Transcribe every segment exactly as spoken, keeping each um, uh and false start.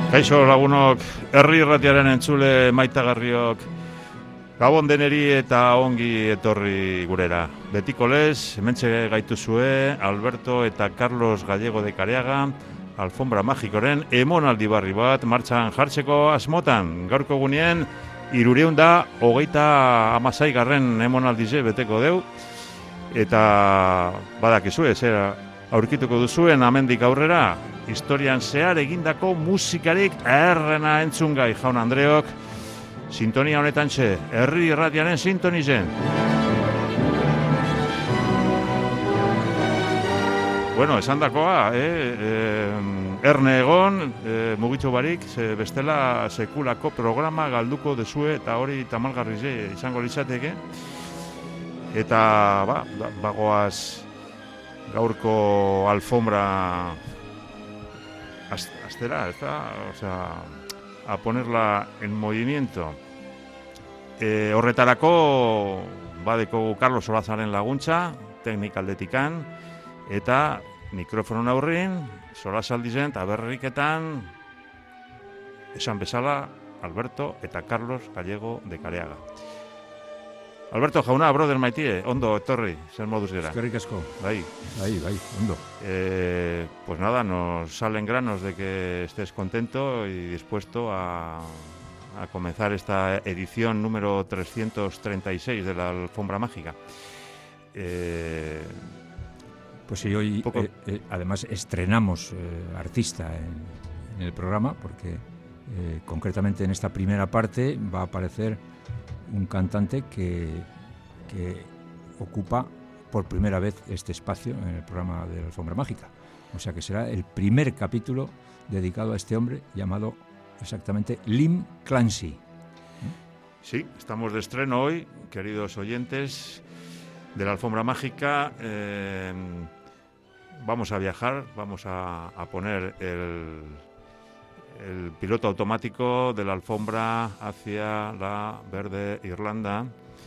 Kaixo lagunok, herri irratiaren entzule maitagarriok, gabon deneri eta ongi etorri gurera. Betiko lez, hementxe gaituzue, Alberto eta Carlos Gallego de Careaga, Alfombra Magikoren emonaldi barri bat martxan jartzeko asmotan. Gaurko gunien, irureun da, hogeita amasai garren emonaldize beteko deu, eta badakizue, zera, aurkituko duzuen amendik aurrera, historian zehar egindako musikarik errena entzungai, jaun Andreok, sintonia honetan txe, herri irratiaren sintonizen. Bueno, esan dakoa, eh, eh, erne egon, eh, mugitxo barik, ze bestela sekulako programa galduko dezue eta hori tamalgarri izango litzateke. Eta, ba, bagoaz gaurko alfombra astera, está, o sea, a ponerla en movimiento. E, horretarako badeko Carlos Solazaren laguntza, teknikaldetikan, eta mikrofonon aurrin, Solazaldizen eta berriketan, esan bezala, Alberto eta Carlos Gallego de Careaga. Alberto jauna, brother maitie, ondo, etorri, zer moduz gera. Eskerrik asko. Bai. Bai, bai, ondo. Eh, pues nada, nos salen granos de que estés contento y dispuesto a, a comenzar esta edición número trescientos treinta y seis de la Alfombra Mágica. Eh, pues sí, hoy poco... eh, eh, además estrenamos eh, artista en, en el programa, porque eh, concretamente en esta primera parte va a aparecer un cantante que, que ocupa por primera vez este espacio en el programa de la Alfombra Mágica. O sea que será el primer capítulo dedicado a este hombre llamado exactamente Lim Clancy. Sí, estamos de estreno hoy, queridos oyentes de la Alfombra Mágica. Eh, vamos a viajar, vamos a, a poner el... el piloto automático de la alfombra hacia la verde Irlanda,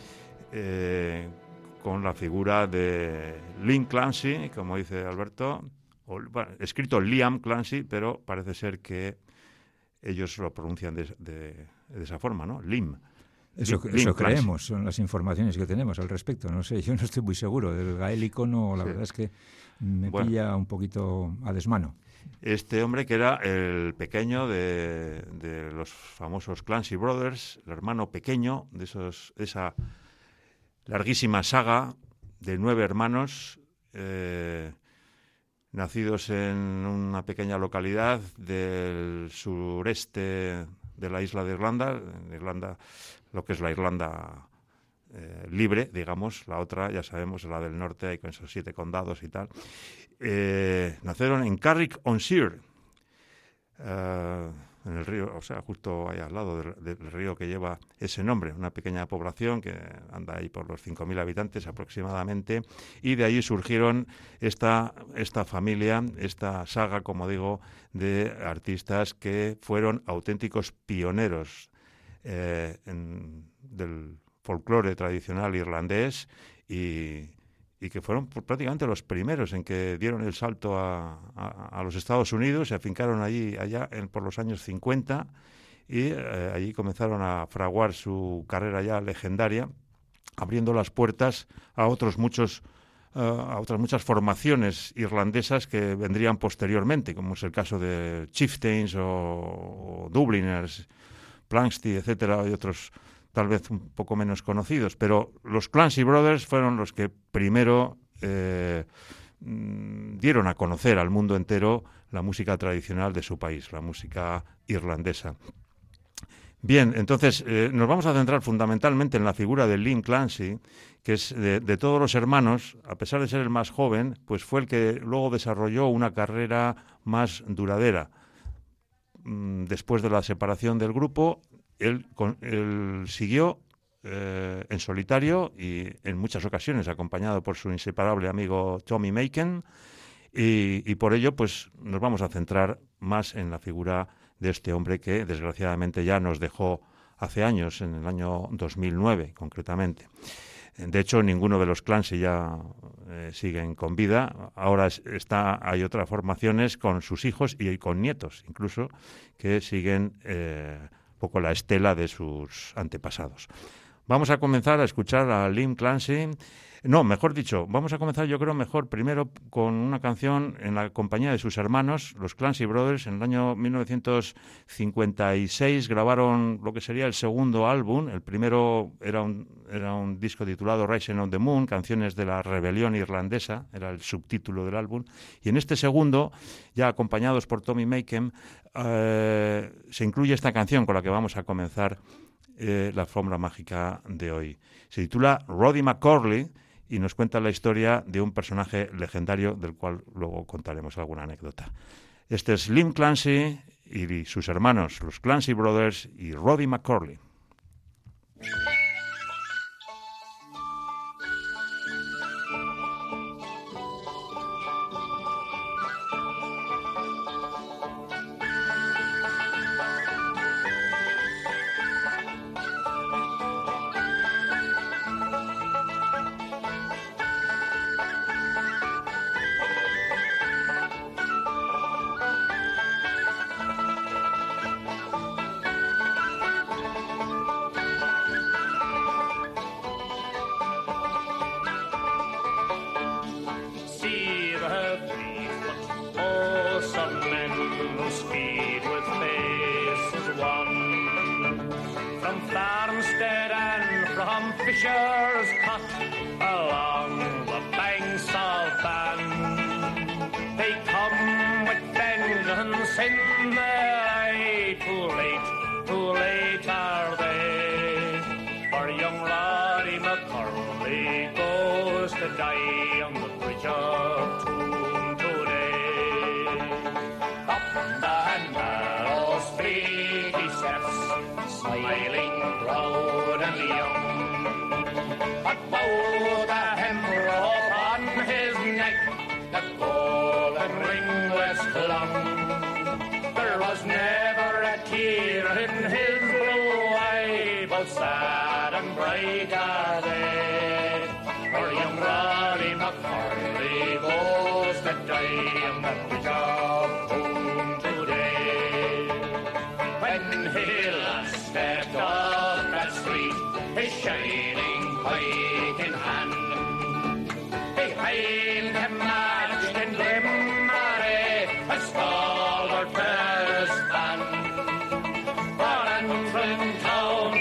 eh, con la figura de Lim Clancy, como dice Alberto, o, bueno, escrito Liam Clancy, pero parece ser que ellos lo pronuncian de, de, de esa forma, ¿no? Lim. Eso, Lim, eso Lim creemos, son las informaciones que tenemos al respecto. No sé, yo no estoy muy seguro. Del gaélico no, la sí. verdad es que me bueno. pilla un poquito a desmano. Este hombre que era el pequeño de, de los famosos Clancy Brothers, el hermano pequeño de esos, esa larguísima saga de nueve hermanos eh, nacidos en una pequeña localidad del sureste de la isla de Irlanda, en Irlanda, lo que es la Irlanda eh, libre, digamos, la otra, ya sabemos, la del norte, hay con esos siete condados y tal. Eh, nacieron en Carrick-on-Suir, uh, en el río, o sea, justo ahí al lado del, del río que lleva ese nombre, una pequeña población que anda ahí por los cinco mil habitantes aproximadamente, y de ahí surgieron esta, esta familia, esta saga, como digo, de artistas que fueron auténticos pioneros eh, en, del folclore tradicional irlandés y y que fueron prácticamente los primeros en que dieron el salto a, a, a los Estados Unidos, se afincaron allí allá en, por los años cincuenta y eh, allí comenzaron a fraguar su carrera ya legendaria, abriendo las puertas a otros muchos uh, a otras muchas formaciones irlandesas que vendrían posteriormente, como es el caso de Chieftains o, o Dubliners, Planxty, etcétera, y otros tal vez un poco menos conocidos, pero los Clancy Brothers fueron los que primero eh, dieron a conocer al mundo entero la música tradicional de su país, la música irlandesa. Bien, entonces eh, nos vamos a centrar fundamentalmente en la figura de Lim Clancy, que es de, de todos los hermanos, a pesar de ser el más joven, pues fue el que luego desarrolló una carrera más duradera. Después de la separación del grupo, Él, con, él siguió eh, en solitario y en muchas ocasiones acompañado por su inseparable amigo Tommy Makin y, y por ello pues nos vamos a centrar más en la figura de este hombre que desgraciadamente ya nos dejó hace años, en el año dos mil nueve concretamente. De hecho, ninguno de los Clancy ya eh, siguen con vida. Ahora está, hay otras formaciones con sus hijos y con nietos, incluso, que siguen eh, un poco la estela de sus antepasados. Vamos a comenzar a escuchar a Liam Clancy. No, mejor dicho, vamos a comenzar yo creo mejor primero con una canción en la compañía de sus hermanos, los Clancy Brothers. En el año mil novecientos cincuenta y seis grabaron lo que sería el segundo álbum. El primero era un, era un disco titulado Rising on the Moon, canciones de la rebelión irlandesa, era el subtítulo del álbum. Y en este segundo, ya acompañados por Tommy Makem, eh, se incluye esta canción con la que vamos a comenzar eh, la alfombra mágica de hoy. Se titula Roddy McCorley y nos cuenta la historia de un personaje legendario del cual luego contaremos alguna anécdota. Este es Liam Clancy y sus hermanos, los Clancy Brothers y Roddy McCorley. Sad and bright are they, for young Roddy McCorley goes to die on the bridge of home today. When he last stepped off that street, his shining pike in hand, behind him marched in grim array a stalwart first band. For Antrim town,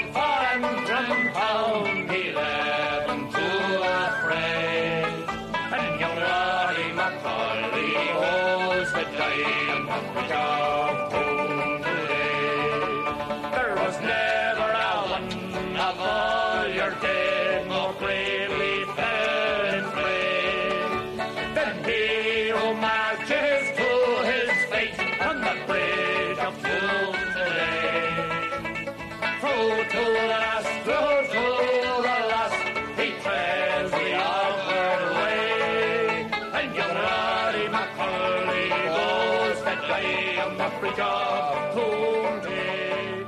eleven to a fray, and young Roddy McCorley holds the die on the bridge of home today. There was never a one of all your dead more bravely fell in flame than he who marches to his fate on the bridge of home today. Through to the last, through to the last, he treads the outward way, and young Roddy McCorley goes to die on the bridge of Toonday.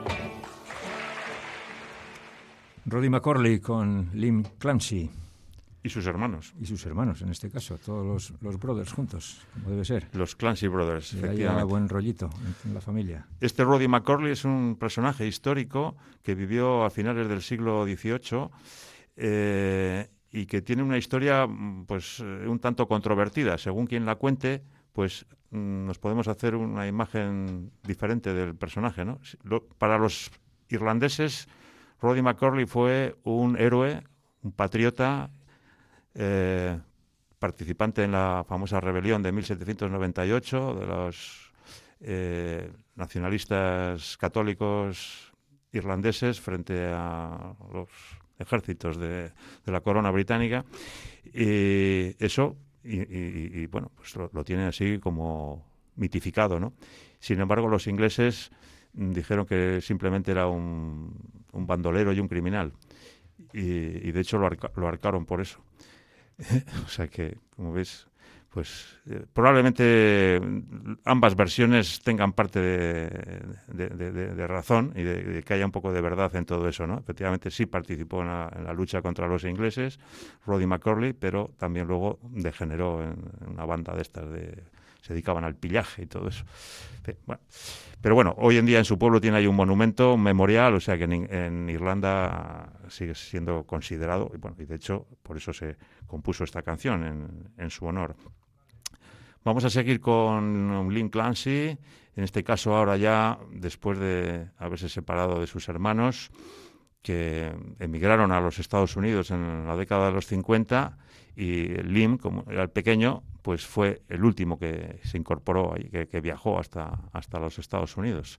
Roddy McCorley con Liam Clancy. Y sus hermanos. Y sus hermanos, en este caso, todos los, los brothers juntos, como debe ser. Los Clancy Brothers, y efectivamente. Hay buen rollito en, en la familia. Este Roddy McCorley es un personaje histórico que vivió a finales del siglo dieciocho eh, y que tiene una historia pues un tanto controvertida. Según quien la cuente, pues nos podemos hacer una imagen diferente del personaje, ¿no? Para los irlandeses, Roddy McCorley fue un héroe, un patriota, Eh, participante en la famosa rebelión de mil setecientos noventa y ocho de los eh, nacionalistas católicos irlandeses frente a los ejércitos de, de la corona británica, y eso y, y, y bueno pues lo, lo tienen así como mitificado, ¿no? Sin embargo, los ingleses dijeron que simplemente era un, un bandolero y un criminal, y, y de hecho lo, arca, lo arcaron por eso. O sea que, como ves, pues eh, probablemente ambas versiones tengan parte de, de, de, de, de razón y de, de que haya un poco de verdad en todo eso, ¿no? Efectivamente sí participó en la, en la lucha contra los ingleses, Roddy McCurley, pero también luego degeneró en, en una banda de estas de... se dedicaban al pillaje y todo eso. Bueno, pero bueno, hoy en día en su pueblo tiene ahí un monumento, un memorial, o sea que en, en Irlanda sigue siendo considerado, y bueno, y de hecho por eso se compuso esta canción en, en su honor. Vamos a seguir con Liam Clancy, en este caso ahora ya después de haberse separado de sus hermanos, que emigraron a los Estados Unidos en la década de los cincuenta, y Liam, como era el pequeño, pues fue el último que se incorporó y que, que viajó hasta, hasta los Estados Unidos.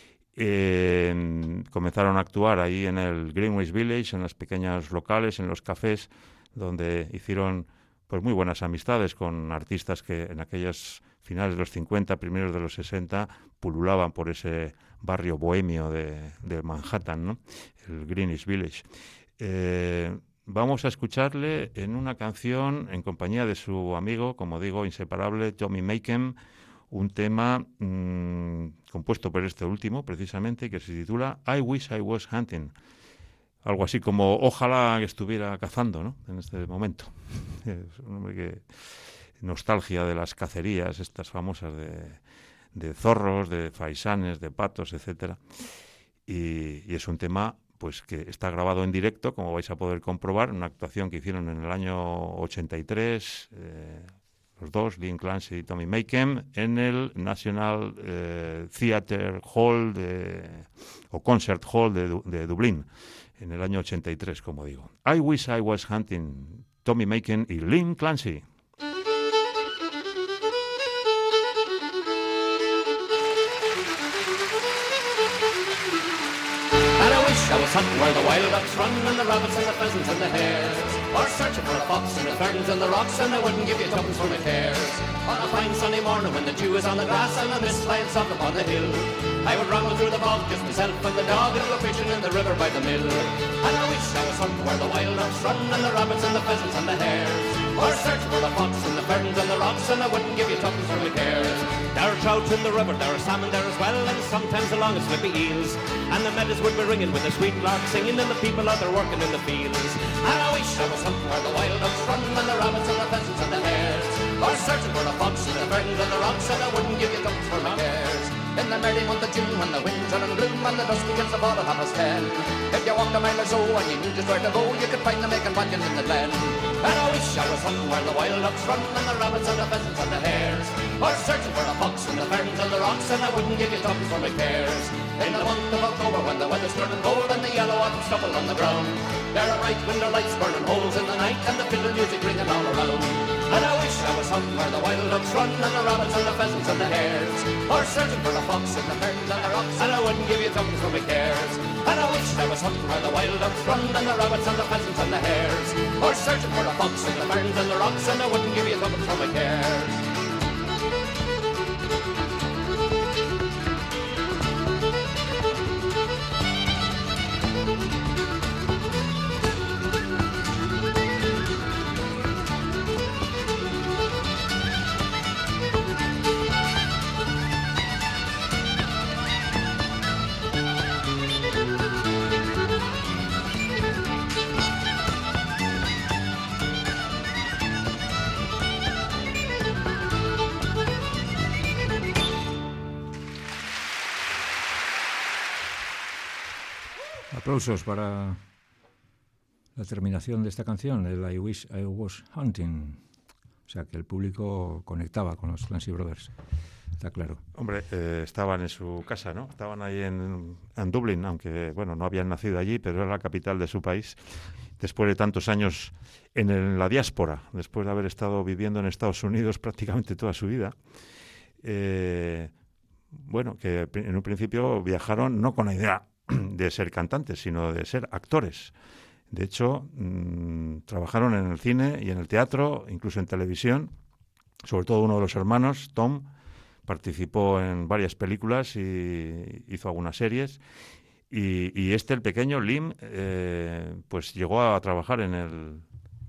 Eh, comenzaron a actuar ahí en el Greenwich Village, en los pequeños locales, en los cafés, donde hicieron pues muy buenas amistades con artistas que en aquellos finales de los cincuenta, primeros de los sesenta, pululaban por ese barrio bohemio de, de Manhattan, ¿no? El Greenwich Village. Eh, vamos a escucharle en una canción en compañía de su amigo, como digo, inseparable, Tommy Makem, un tema mmm, compuesto por este último, precisamente, que se titula I Wish I Was Hunting. Algo así como ojalá que estuviera cazando, ¿no? En este momento. Es un hombre que... nostalgia de las cacerías, estas famosas de, de zorros, de faisanes, de patos, etcétera. Y, y es un tema pues que está grabado en directo, como vais a poder comprobar, una actuación que hicieron en el año ochenta y tres, eh, los dos, Liam Clancy y Tommy Makem, en el National eh, Theatre Hall de, o Concert Hall de, de Dublín, en el año ochenta y tres, como digo. I Wish I Was Hunting, Tommy Makem y Liam Clancy. I was hunting where the wild ducks run, and the rabbits and the pheasants and the hares, or searching for a fox in the ferns and the rocks, and I wouldn't give you tuppence for my cares. On a fine sunny morning when the dew is on the grass and the mist flying soft upon the hill, I would ramble through the bog, just myself and the dog, and go fishing in the river by the mill. And I wish I was hunting where the wild ducks run, and the rabbits and the pheasants and the hares, or searching for a fox in the ferns and the rocks, and I wouldn't give you tuppence for my cares. There are trout in the river, there are salmon there as well, and sometimes the longest slippy eels, and the meadows would be ringing with the sweet lark singing, and the people out there working in the fields. And I wish I was hunting where the wild ducks run, and the rabbits and the pheasants and the hares, or searching for a fox in the ferns and the rocks, and I wouldn't give you tuppence for my cares. In the merry month of June, when the winds are in bloom and the dusk begins to fall at half past ten, if you walked a mile or so and you knew just where to go, you could find them making banyan in the glen. And I wish I was hunting where the wild ducks run, and the rabbits and the pheasants and the hares, or searching for a fox in the ferns and the rocks, and I wouldn't give you tuppence for my cares. In the month of October, when the weather's turning cold and the yellow autumn stubble on the ground, there are bright window lights burning holes in the night and the fiddle music ringing all around. And I wish I was hunting where the wild ducks run, and the rabbits and the pheasants and the hares, or searching for a fox in the ferns and the rocks, and I wouldn't give you tuppence for my cares. And I wish I was hunting where the wild ducks run, and the rabbits and the pheasants and the hares, or searching for a fox in the ferns and the rocks, and I wouldn't give you tuppence for my cares. Aplausos para la terminación de esta canción, el I Wish I Was Hunting. O sea, que el público conectaba con los Clancy Brothers, está claro. Hombre, eh, estaban en su casa, ¿no? Estaban ahí en, en Dublín, aunque, bueno, no habían nacido allí, pero era la capital de su país. Después de tantos años en, el, en la diáspora, después de haber estado viviendo en Estados Unidos prácticamente toda su vida, eh, bueno, que en un principio viajaron no con la idea de ser cantantes, sino de ser actores. De hecho, mmm, trabajaron en el cine y en el teatro, incluso en televisión. Sobre todo uno de los hermanos, Tom, participó en varias películas y hizo algunas series. Y, y este, el pequeño, Liam, eh, pues llegó a trabajar en el,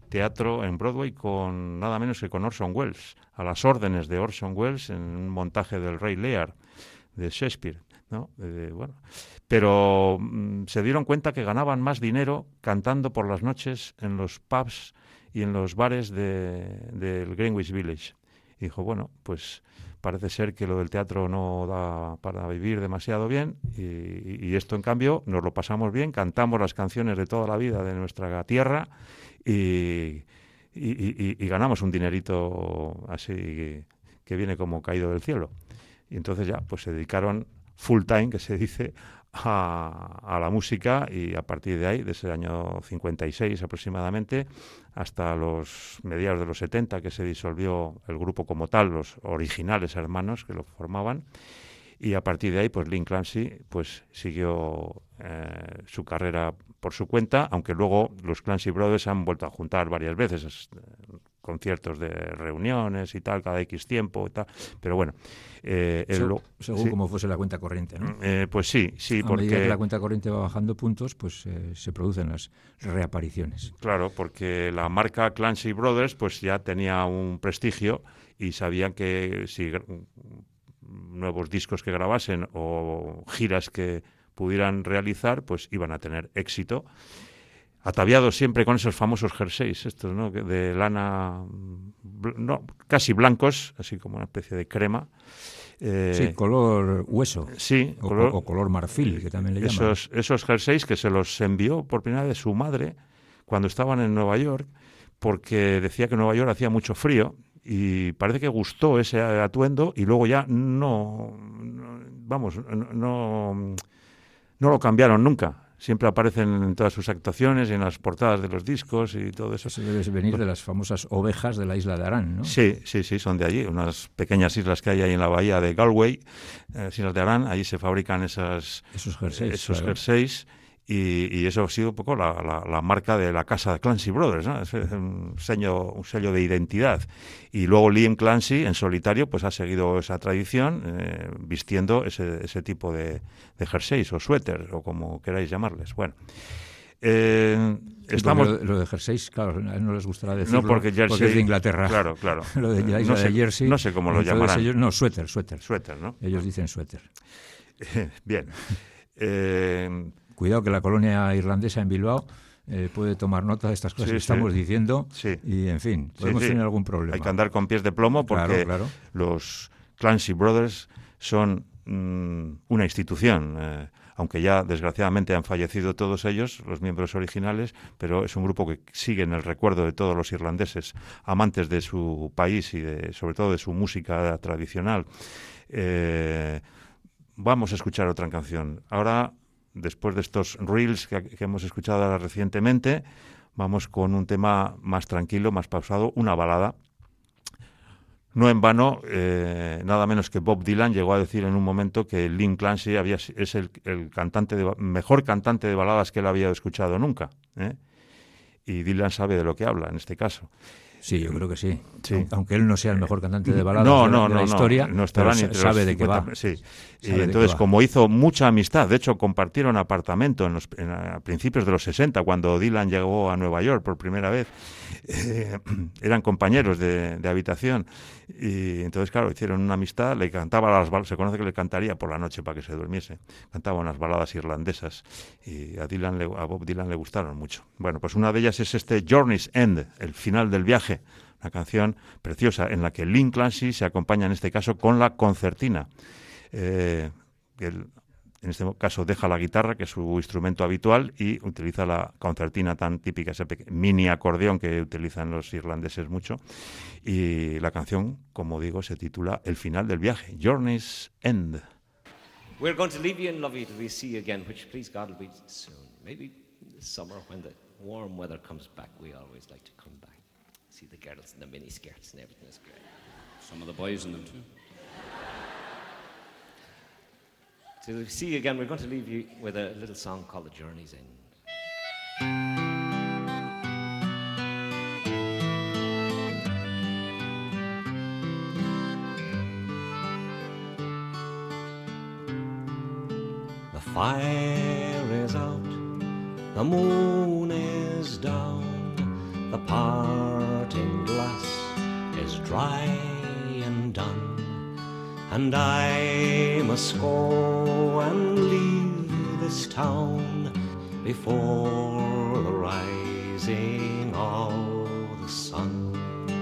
teatro en Broadway con nada menos que con Orson Welles, a las órdenes de Orson Welles en un montaje del Rey Lear de Shakespeare, ¿no? Eh, bueno, pero mm, se dieron cuenta que ganaban más dinero cantando por las noches en los pubs y en los bares de, del Greenwich Village. Y dijo, bueno, pues parece ser que lo del teatro no da para vivir demasiado bien y, y esto, en cambio, nos lo pasamos bien, cantamos las canciones de toda la vida de nuestra tierra y, y, y, y ganamos un dinerito así que, que viene como caído del cielo. Y entonces ya pues se dedicaron full time, que se dice, a, a la música, y a partir de ahí, desde el año cincuenta y seis aproximadamente, hasta los mediados de los setenta, que se disolvió el grupo como tal, los originales hermanos que lo formaban, y a partir de ahí, pues Lynn Clancy pues siguió eh, su carrera por su cuenta, aunque luego los Clancy Brothers se han vuelto a juntar varias veces, conciertos de reuniones y tal, cada X tiempo y tal, pero bueno. Eh, el, según según sí, como fuese la cuenta corriente, ¿no? Eh, pues sí, sí, a porque... medida que la cuenta corriente va bajando puntos, pues eh, se producen las reapariciones. Claro, porque la marca Clancy Brothers pues ya tenía un prestigio y sabían que si nuevos discos que grabasen o giras que pudieran realizar, pues iban a tener éxito. Ataviados siempre con esos famosos jerseys, estos, ¿no?, de lana, no, casi blancos, así como una especie de crema. Eh, sí, color hueso. Sí, o color, o color marfil, que también le llaman. Esos, esos jerseys que se los envió por primera vez su madre cuando estaban en Nueva York, porque decía que en Nueva York hacía mucho frío y parece que gustó ese atuendo y luego ya no, no vamos, no, no, no lo cambiaron nunca. Siempre aparecen en todas sus actuaciones y en las portadas de los discos y todo eso. Eso debe venir de las famosas ovejas de la isla de Arán, ¿no? Sí, sí, sí, son de allí, unas pequeñas islas que hay ahí en la bahía de Galway, eh, las islas de Arán, allí se fabrican esas, esos jerseys. Esos claro. jerseys y, y eso ha sido un poco la, la, la marca de la casa de Clancy Brothers, ¿no? Es un sello, un sello de identidad. Y luego Liam Clancy, en solitario, pues ha seguido esa tradición, eh, vistiendo ese, ese tipo de, de jerseys o suéter, o como queráis llamarles. Bueno, eh, estamos... Lo, lo de jerseys, claro, no les gustará decirlo, no porque, jersey, porque es de Inglaterra. Claro, claro. Lo de la isla no sé, de Jersey. No sé cómo lo llamarán. Ellos, no, suéter, suéter. Suéter, ¿no? Ellos dicen suéter. Bien. Eh... Cuidado que la colonia irlandesa en Bilbao eh, puede tomar nota de estas cosas sí, que estamos sí. diciendo sí. y, en fin, podemos sí, sí. tener algún problema. Hay que andar con pies de plomo porque claro, claro. los Clancy Brothers son mmm, una institución, eh, aunque ya desgraciadamente han fallecido todos ellos, los miembros originales, pero es un grupo que sigue en el recuerdo de todos los irlandeses, amantes de su país y de, sobre todo de su música tradicional. Eh, vamos a escuchar otra canción. Ahora, después de estos reels que, que hemos escuchado recientemente, vamos con un tema más tranquilo, más pausado, una balada. No en vano, eh, nada menos que Bob Dylan llegó a decir en un momento que Lynn Clancy había, es el, el cantante de, mejor cantante de baladas que él había escuchado nunca, ¿eh? Y Dylan sabe de lo que habla en este caso. Sí, yo creo que sí. sí. Aunque él no sea el mejor cantante de baladas no, de, no, de la no, historia, no, no estará ni entre sabe los de qué cincuenta, va. Sí. Y sabe entonces, va. como hizo mucha amistad, de hecho compartieron apartamento en los, en, a principios de los sesenta, cuando Dylan llegó a Nueva York por primera vez, eh, eran compañeros de, de habitación. Y entonces, claro, hicieron una amistad, le cantaba las baladas, se conoce que le cantaría por la noche para que se durmiese. Cantaba unas baladas irlandesas y a, Dylan le, a Bob Dylan le gustaron mucho. Bueno, pues una de ellas es este Journey's End, el final del viaje. Una canción preciosa en la que Lynn Clancy se acompaña en este caso con la concertina. Eh, él, en este caso deja la guitarra, que es su instrumento habitual, y utiliza la concertina tan típica, ese mini acordeón que utilizan los irlandeses mucho. Y la canción, como digo, se titula El final del viaje, Journey's End. We're going to leave you in Lovey till we see you again, which please God will be soon. Maybe this summer when the warm weather comes back, we always like to come back. See the girls in the mini skirts and everything is great. Some of the boys in them too. Till we see you again, we're going to leave you with a little song called The Journey's End. The fire is out, the moon is down, the parting glass is dry and done, and I must go and leave this town before the rising of the sun.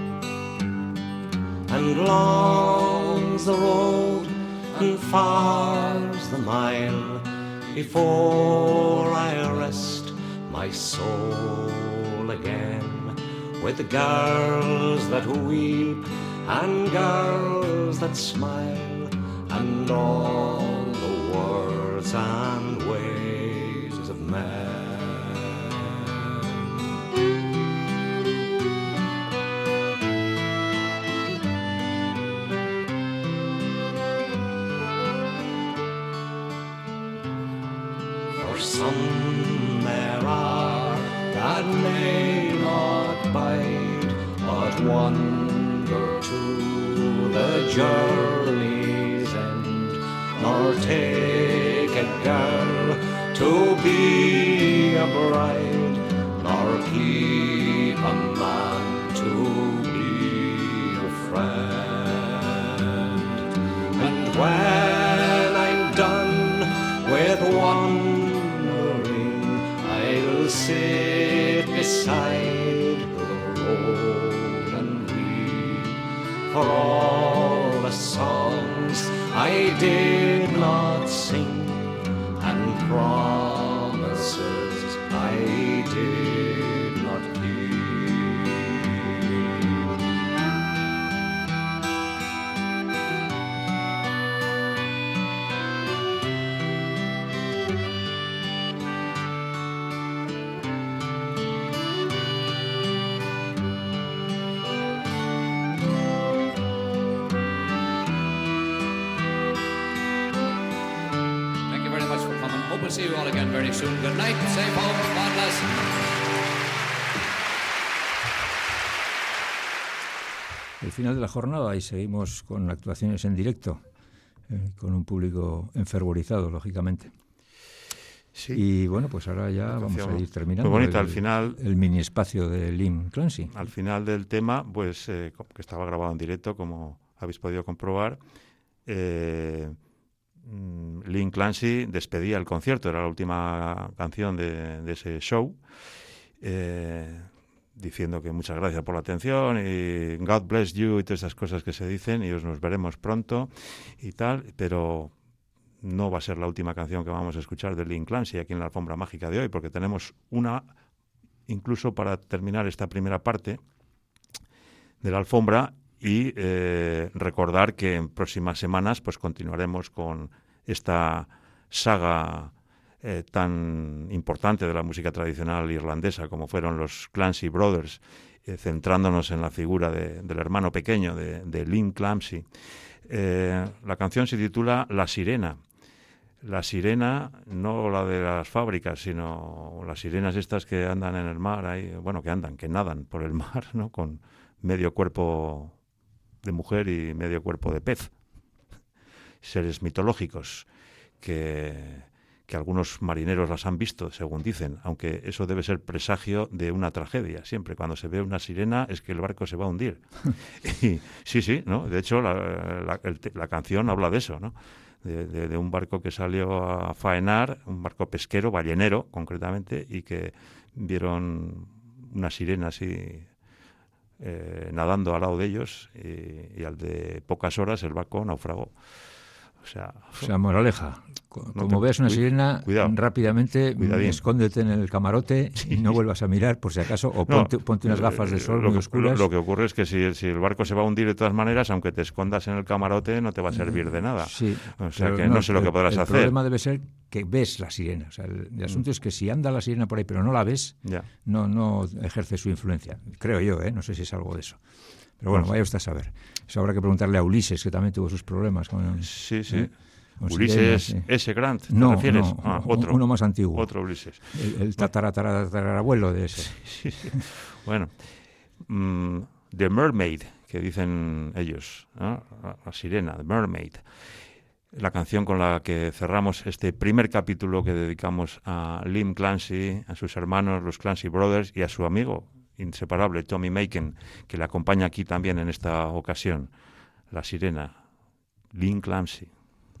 And long's the road and far's the mile before I rest my soul again with the girls that weep and girls that smile, and all the words and ways of men. For some there are that may not bide, but wander to the journey's end, nor take a girl to be a bride, nor keep a man to be a friend. And when I'm done with wandering, I'll sit beside the road and weep for all the songs I did not sing, and promises I did not keep. Thank you very much for coming. Hope we'll see you all again very soon. Good night, safe home, God bless. El final de la jornada y seguimos con actuaciones en directo, eh, con un público enfervorizado, lógicamente. Sí. Y bueno, pues ahora ya Una vamos a canción ir terminando. muy bonita, el, al final- el mini espacio de Lynn Clancy. Al final del tema, pues eh, co- que estaba grabado en directo, como habéis podido comprobar, eh, mm, Lynn Clancy despedía el concierto, era la última canción de, de ese show, eh, diciendo que muchas gracias por la atención y God bless you y todas esas cosas que se dicen y os nos veremos pronto y tal, pero no va a ser la última canción que vamos a escuchar de Lynn Clancy aquí en la Alfombra Mágica de hoy, porque tenemos una, incluso para terminar esta primera parte de la alfombra, y eh, recordar que en próximas semanas pues continuaremos con esta saga eh, tan importante de la música tradicional irlandesa como fueron los Clancy Brothers, eh, centrándonos en la figura de, del hermano pequeño de, de Lynn Clancy. Eh, la canción se titula La Sirena. La sirena, no la de las fábricas, sino las sirenas estas que andan en el mar, ahí, bueno, que andan, que nadan por el mar, ¿no? Con medio cuerpo de mujer y medio cuerpo de pez. Seres mitológicos que, que algunos marineros las han visto, según dicen, aunque eso debe ser presagio de una tragedia. Siempre cuando se ve una sirena es que el barco se va a hundir. Y, sí, sí, ¿no? De hecho, la, la, el, la canción habla de eso, ¿no? De, de, de un barco que salió a faenar, un barco pesquero, ballenero concretamente, y que vieron una sirena así eh, nadando al lado de ellos, y, y al de pocas horas el barco naufragó. O sea, O sea, moraleja, co- No como te- veas una cui- sirena, cuidado. rápidamente mm, Cuidadín. escóndete en el camarote y no vuelvas a mirar por si acaso, o no, ponte, ponte unas gafas de sol lo muy que, oscuras. Lo, lo que ocurre es que si, si el barco se va a hundir de todas maneras, aunque te escondas en el camarote, no te va a servir de nada. Sí, O sea pero que no sé lo el- que podrás el hacer. problema debe ser que ves la sirena. O sea, el, el asunto es que si anda la sirena por ahí pero no la ves, Ya. no, no ejerce su influencia. Creo yo, ¿eh? No sé si es algo de eso. Pero bueno, Pues- vaya usted a saber. Eso habrá que preguntarle a Ulises, que también tuvo sus problemas con... Sí, sí. ¿eh? Con Ulises sirenas, sí. S. Grant, ¿te No, refieres? no, Ah, u- otro. uno más antiguo. Otro Ulises. El, el tatara, tatara, tatarabuelo de ese. Sí, sí. Bueno, mm, The Mermaid, que dicen ellos, ¿no? La, la sirena, The Mermaid. La canción con la que cerramos este primer capítulo que dedicamos a Lynn Clancy, a sus hermanos, los Clancy Brothers, y a su amigo inseparable Tommy Makin, que le acompaña aquí también en esta ocasión, la sirena, Lynn Clancy.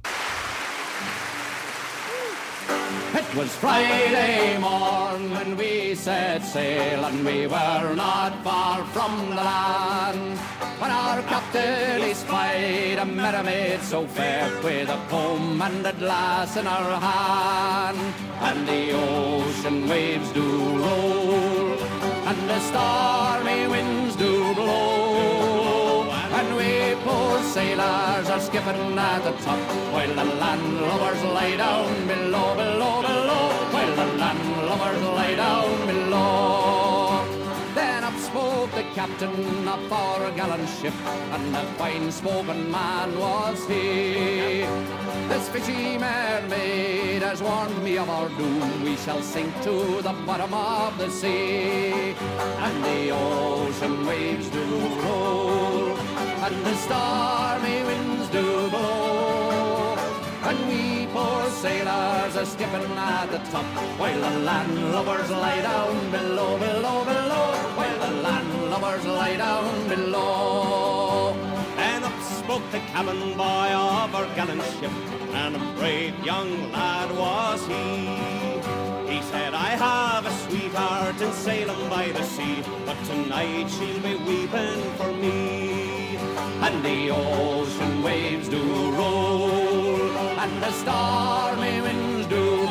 It was Friday morn when we set sail, and we were not far from the land, when our captain he spied a mermaid so fair, with a comb and a glass in her hand. And the ocean waves do roll, and the stormy winds do blow, and we poor sailors are skipping at the top, while the landlubbers lie down below, below, below, while the landlubbers lie down below. Then up spoke the captain of our gallant ship, and a fine spoken man was he. This fishy mermaid has warned me of our doom, we shall sink to the bottom of the sea. And the ocean waves do roll, and the stormy winds do blow, and we poor sailors are skipping at the top, while the landlubbers lie down below, below, below, while the landlubbers lie down below. And up spoke the cabin boy of our gallant ship, and a brave young lad was he. He said, I have a sweetheart in Salem by the sea, but tonight she'll be weeping for me. And the ocean waves do roll, and the stormy winds do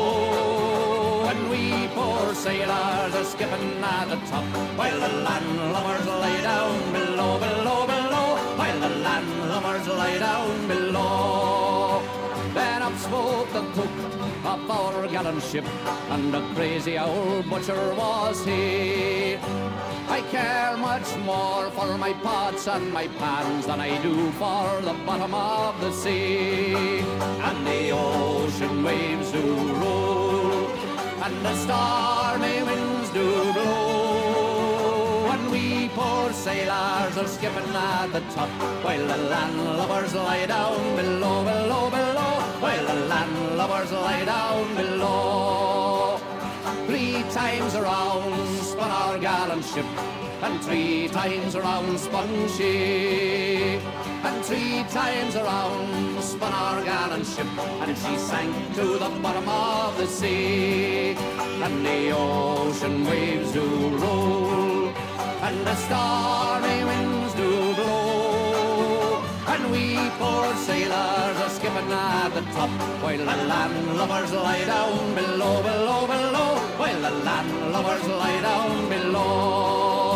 blow, and we poor sailors are skipping at the top, while the landlubbers lie down below, below, below, while the landlubbers lie down below. Then up spoke the cook of our gallant ship, and a crazy old butcher was he. I care much more for my pots and my pans than I do for the bottom of the sea. And the ocean waves do roll, and the stormy winds do blow, and we poor sailors are skipping at the top, while the landlubbers lie down below, below, below, while the landlubbers lie down below. Three times around spun our gallant ship, and three times around spun she, and three times around spun our gallant ship, and she sank to the bottom of the sea. And the ocean waves do roll, and the stormy winds do blow, and we poor sailors are skipping at the top, while the landlubbers lie down below, below, below, while the landlubbers lie down below.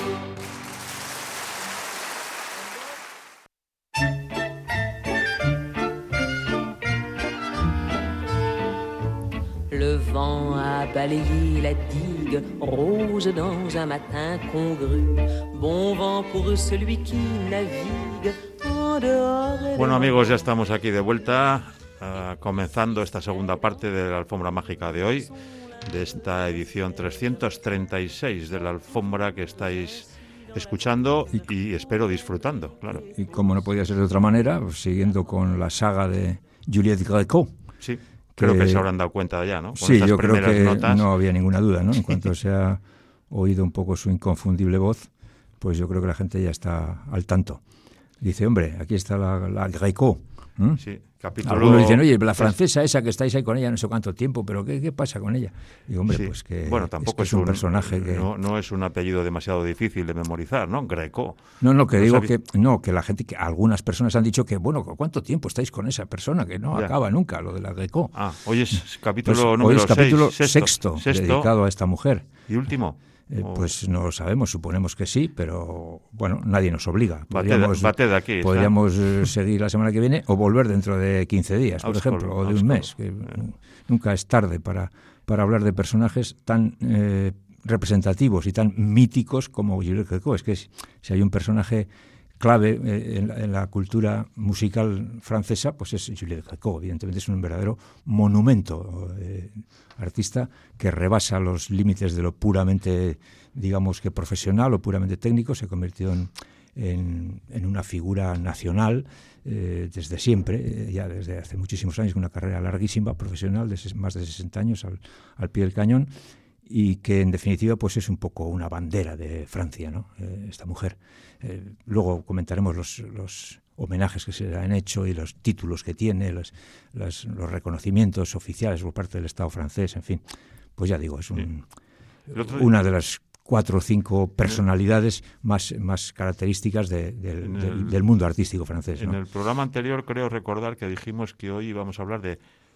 Le vent a balayé la digue rose dans un matin congru. Bon vent pour celui qui navigue en dehors. Bueno, amigos, ya estamos aquí de vuelta, uh, comenzando esta segunda parte de la Alfombra Mágica de hoy, de esta edición trescientos treinta y seis de la Alfombra que estáis escuchando y, y espero disfrutando, claro. Y como no podía ser de otra manera, pues, siguiendo con la saga de Juliette Gréco. Sí. Creo que se habrán dado cuenta ya, ¿no? Con sí, yo creo que notas. No había ninguna duda, ¿no? En cuanto se ha oído un poco su inconfundible voz, pues yo creo que la gente ya está al tanto. Dice, hombre, aquí está la, la Gréco. ¿Mm? Sí, capítulo... Algunos dicen, oye, la francesa esa que estáis ahí con ella no sé cuánto tiempo, pero ¿qué, qué pasa con ella? Y digo, hombre, sí. pues que, bueno, tampoco es, que es, es un personaje que... No, no es un apellido demasiado difícil de memorizar, ¿no? Gréco. No, no, que no digo sabe... que no, que la gente, que algunas personas han dicho que, bueno, ¿cuánto tiempo estáis con esa persona? Que no ya. acaba nunca, lo de la Gréco. Ah, hoy es capítulo pues, número hoy es capítulo seis, sexto, sexto, sexto, dedicado a esta mujer. ¿Y último? Eh, pues no lo sabemos, suponemos que sí, pero bueno, nadie nos obliga. Podríamos, bate de aquí, podríamos eh, seguir la semana que viene o volver dentro de quince días, por Auscol, ejemplo, o de Auscol. un mes. Que nunca es tarde para, para hablar de personajes tan eh, representativos y tan míticos como Juliette Gréco. Es que si, si hay un personaje clave eh, en, la, en la cultura musical francesa, pues es Juliette Gréco. Evidentemente es un verdadero monumento eh, artista que rebasa los límites de lo puramente, digamos que profesional o puramente técnico. Se convirtió en, en, en una figura nacional eh, desde siempre, eh, ya desde hace muchísimos años, con una carrera larguísima, profesional, de ses, más de sesenta años al, al pie del cañón. y que en definitiva pues es un poco una bandera de Francia, ¿no? Eh, esta mujer. Eh, luego comentaremos los, los homenajes que se le han hecho y los títulos que tiene, los, los, los reconocimientos oficiales por parte del Estado francés, en fin. Pues ya digo, es un, sí. una de las cuatro o cinco personalidades más, más características de, de, el, de, del mundo artístico francés, ¿no? En el programa anterior creo recordar que dijimos que hoy íbamos a hablar de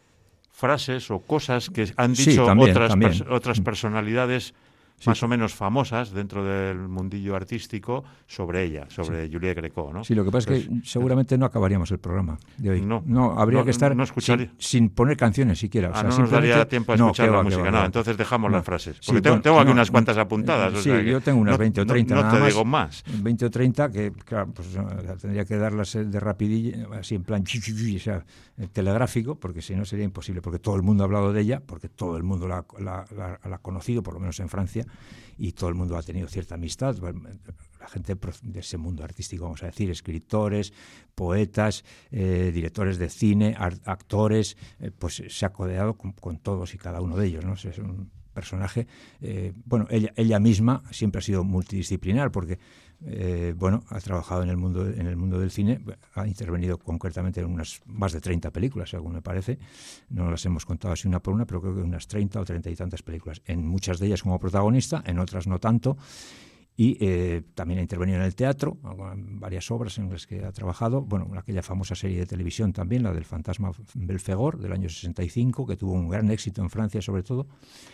frases o cosas que han dicho sí, también, otras, también. Pers- otras personalidades Sí. más o menos famosas dentro del mundillo artístico sobre ella, sobre sí. Juliette Gréco, ¿no? Sí, lo que pasa pues, es que seguramente no acabaríamos el programa de hoy. No, no habría no, que estar no sin, sin poner canciones siquiera. Ah, o sea, no nos daría tiempo a escuchar no, la va, música, va, no, va. Entonces dejamos no. las frases. Porque sí, tengo, tengo aquí no, unas cuantas apuntadas. Sí, o sea que yo tengo unas veinte o treinta no, nada no te más. digo más. veinte o treinta que, claro, pues tendría que darlas de rapidillo, así en plan, o sea, telegráfico, porque si no sería imposible, porque todo el mundo ha hablado de ella, porque todo el mundo la, la, la, la ha conocido, por lo menos en Francia, y todo el mundo ha tenido cierta amistad. La gente de ese mundo artístico, vamos a decir, escritores, poetas, eh, directores de cine, actores, eh, pues se ha codeado con, con todos y cada uno de ellos, ¿no? Es un personaje, eh, bueno, ella, ella misma siempre ha sido multidisciplinar, porque Eh, bueno, ha trabajado en el mundo en el mundo del cine, ha intervenido concretamente en unas más de treinta películas, según me parece. No las hemos contado así una por una, pero creo que unas treinta o treinta y tantas películas. En muchas de ellas como protagonista, en otras no tanto. Y eh, también ha intervenido en el teatro, en varias obras en las que ha trabajado. Bueno, aquella famosa serie de televisión también, la del Fantasma Belfegor, del año sesenta y cinco, que tuvo un gran éxito en Francia sobre todo.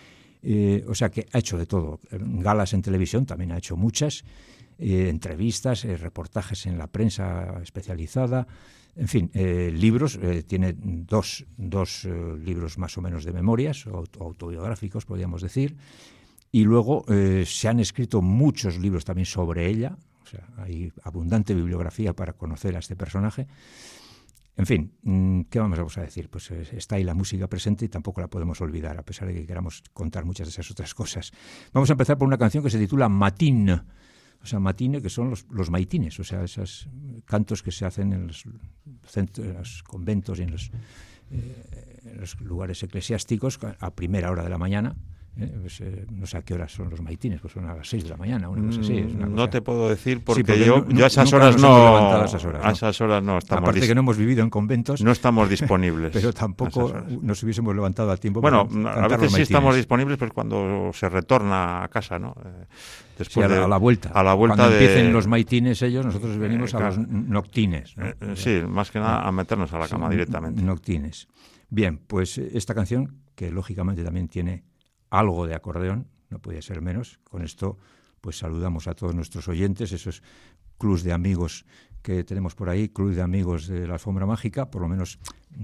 Eh, o sea que ha hecho de todo. Galas en televisión también ha hecho muchas. Eh, entrevistas, eh, reportajes en la prensa especializada, en fin, eh, libros, eh, tiene dos, dos eh, libros más o menos de memorias, auto, autobiográficos podríamos decir, y luego eh, se han escrito muchos libros también sobre ella, o sea, hay abundante bibliografía para conocer a este personaje. En fin, ¿qué vamos a decir? Pues está ahí la música presente y tampoco la podemos olvidar, a pesar de que queramos contar muchas de esas otras cosas. Vamos a empezar por una canción que se titula Matin. O sea, matine, que son los, los maitines, o sea, esos cantos que se hacen en los, centros, en los conventos y en los, eh, en los lugares eclesiásticos a primera hora de la mañana. Eh, pues, eh, no sé a qué horas son los maitines, pues son a las seis de la mañana, una cosa así. Es una cosa... No te puedo decir porque, sí, porque yo, no, yo a esas horas no, a esas horas, a esas horas no estamos. Aparte dis... que no hemos vivido en conventos. No estamos disponibles. Pero tampoco nos hubiésemos levantado a tiempo. Bueno, para a veces sí estamos disponibles, pues cuando se retorna a casa, ¿no? Eh, después sí, a, la, de, a la vuelta. A la vuelta cuando de... empiecen los maitines ellos, nosotros venimos eh, claro. a los noctines, ¿no? Eh, sí, más que nada a meternos a la cama sí, directamente. Noctines. Bien, pues esta canción, que lógicamente también tiene algo de acordeón, no puede ser menos. Con esto pues saludamos a todos nuestros oyentes, esos clubs de amigos que tenemos por ahí, clubs de amigos de la Alfombra Mágica, por lo menos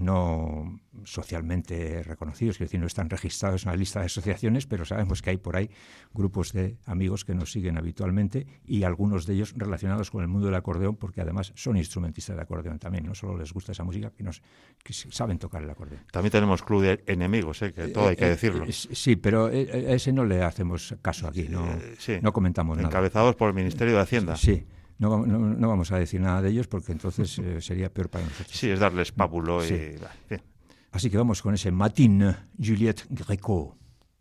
no socialmente reconocidos, es decir, no están registrados en la lista de asociaciones, pero sabemos que hay por ahí grupos de amigos que nos siguen habitualmente y algunos de ellos relacionados con el mundo del acordeón, porque además son instrumentistas de acordeón también, no solo les gusta esa música, que, nos, que saben tocar el acordeón. También tenemos club de enemigos, ¿eh? Que todo hay que decirlo. Eh, eh, sí, pero a ese no le hacemos caso aquí, no, eh, sí. no comentamos nada. Encabezados por el Ministerio de Hacienda. Sí. No, no, no vamos a decir nada de ellos porque entonces eh, sería peor para nosotros. Sí, es darles pábulo. Sí. Y... Bien. Así que vamos con ese Matin, Juliette Gréco.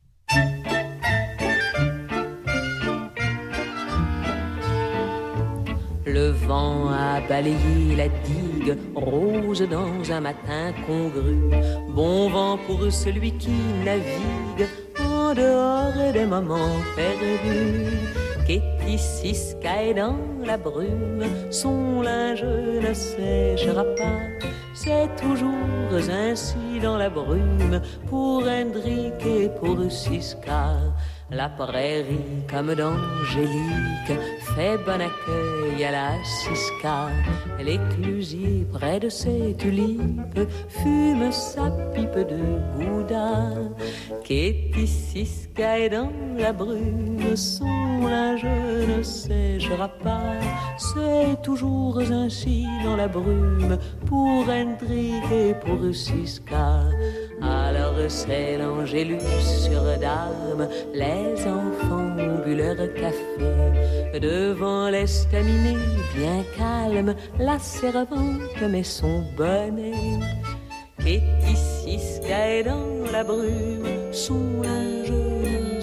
Le vent a balayé la digue rose dans un matin congru. Bon vent pour celui qui navigue en dehors des moments perdus. Qu'est Siska est dans la brume, son linge ne séchera pas. C'est toujours ainsi dans la brume pour Hendrik et pour Siska. La prairie, comme d'Angélique, fait bon accueil à la Siska. L'éclusier, près de ses tulipes, fume sa pipe de gouda. Qu'est Siska est dans la brume, son linge ne séchera pas. C'est toujours ainsi dans la brume pour Hendrik et pour Siska. Alors c'est l'Angélus sur dame, les enfants ont bu leur café. Devant l'estaminet bien calme, la servante met son bonnet. Qu'est Siska est dans la brume, son linge ne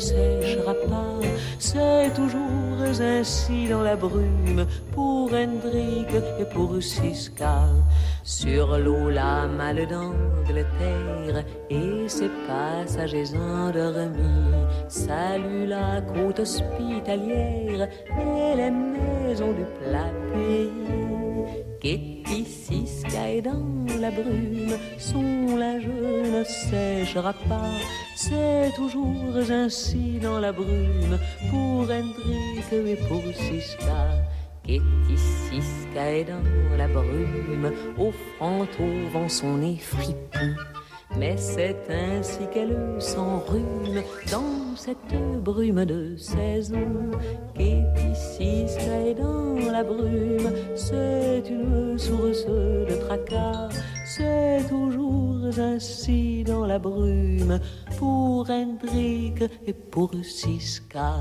séchera pas. C'est toujours ainsi dans la brume pour Hendrik et pour Siska. Sur l'eau la malle d'Angleterre et ses passagers endormis saluent la côte hospitalière et les maisons du plat pays. Ketty, Siska et dans la brume, son linge ne séchera pas. C'est toujours ainsi dans la brume pour Hendrik et pour Siska. Ketty, Siska et dans la brume, offrant au vent son nez fripeux. Mais c'est ainsi qu'elle s'enrhume dans cette brume de saison. Ketty, Siska et dans la brume, c'est une source de tracas. C'est toujours ainsi dans la brume pour Hendrik et pour Siska.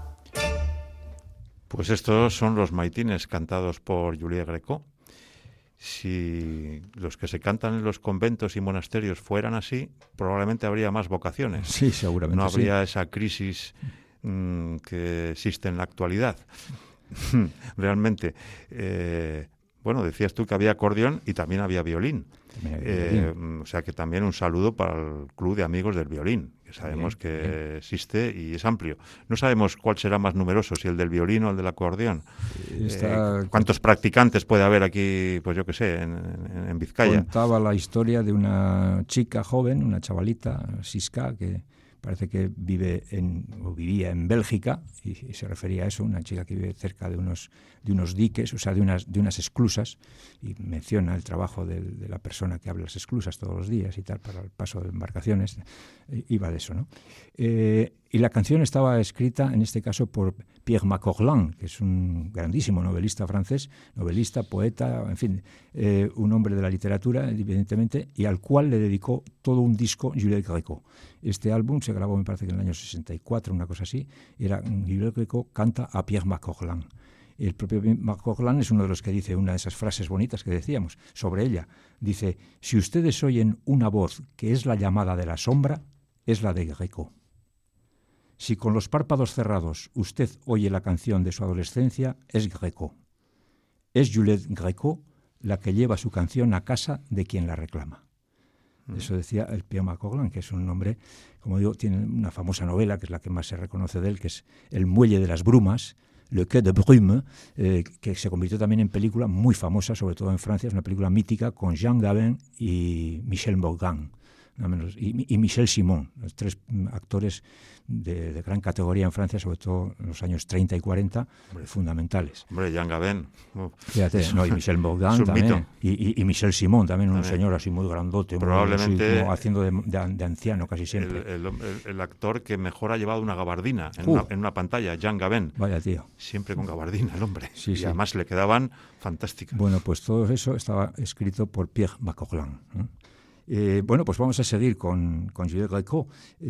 Pues estos son los maitines cantados por Juliette Gréco. Si los que se cantan en los conventos y monasterios fueran así, probablemente habría más vocaciones. Sí, seguramente. No habría sí. esa crisis mmm, que existe en la actualidad. Realmente. Eh, bueno, decías tú que había acordeón y también había violín. También había Eh, violín. o sea que también un saludo para el Club de Amigos del Violín, que sabemos Bien, que bien. existe y es amplio. No sabemos cuál será más numeroso, si el del violín o el del acordeón. Está- Eh, ¿Cuántos practicantes puede haber aquí, pues yo qué sé, en, en, en Vizcaya? Contaba la historia de una chica joven, una chavalita, Siska, que parece que vive en, o vivía en Bélgica, y, y se refería a eso, una chica que vive cerca de unos, de unos diques, o sea, de unas, de unas esclusas, y menciona el trabajo de, de la persona que abre las esclusas todos los días y tal, para el paso de embarcaciones, eh, iba de eso, ¿no? Eh, y la canción estaba escrita, en este caso, por Pierre Macorlan, que es un grandísimo novelista francés, novelista, poeta, en fin, eh, un hombre de la literatura, evidentemente, y al cual le dedicó todo un disco Juliette Gréco. Este álbum se grabó, me parece que en el año sesenta y cuatro, una cosa así, era Juliette Gréco canta a Pierre Macorlan. El propio Macorlan es uno de los que dice una de esas frases bonitas que decíamos sobre ella. Dice, si ustedes oyen una voz que es la llamada de la sombra, es la de Gréco. Si con los párpados cerrados usted oye la canción de su adolescencia, es Gréco. Es Juliette Gréco la que lleva su canción a casa de quien la reclama. Mm. Eso decía el Pierre Macorlan, que es un hombre, como digo, tiene una famosa novela, que es la que más se reconoce de él, que es El muelle de las brumas, Le Quai de Brume, eh, que se convirtió también en película muy famosa, sobre todo en Francia. Es una película mítica con Jean Gabin y Michel Morgan. No menos, y, y Michel Simon, los tres actores de, de gran categoría en Francia, sobre todo en los años treinta y cuarenta, hombre, fundamentales. Hombre, Jean Gabin. Uh, Fíjate, no, y Michel Morgan también. Y, y, y Michel Simon, también, también un señor así muy grandote, probablemente muy, así, como haciendo de, de, de anciano casi siempre. El, el, el, el actor que mejor ha llevado una gabardina en, uh, una, en una pantalla, Jean Gabin. Vaya tío. Siempre con gabardina el hombre. Sí, y sí. además le quedaban fantásticas. Bueno, pues todo eso estaba escrito por Pierre Macorlan, ¿eh? Eh, bueno, pues vamos a seguir con, con Juliette Gréco.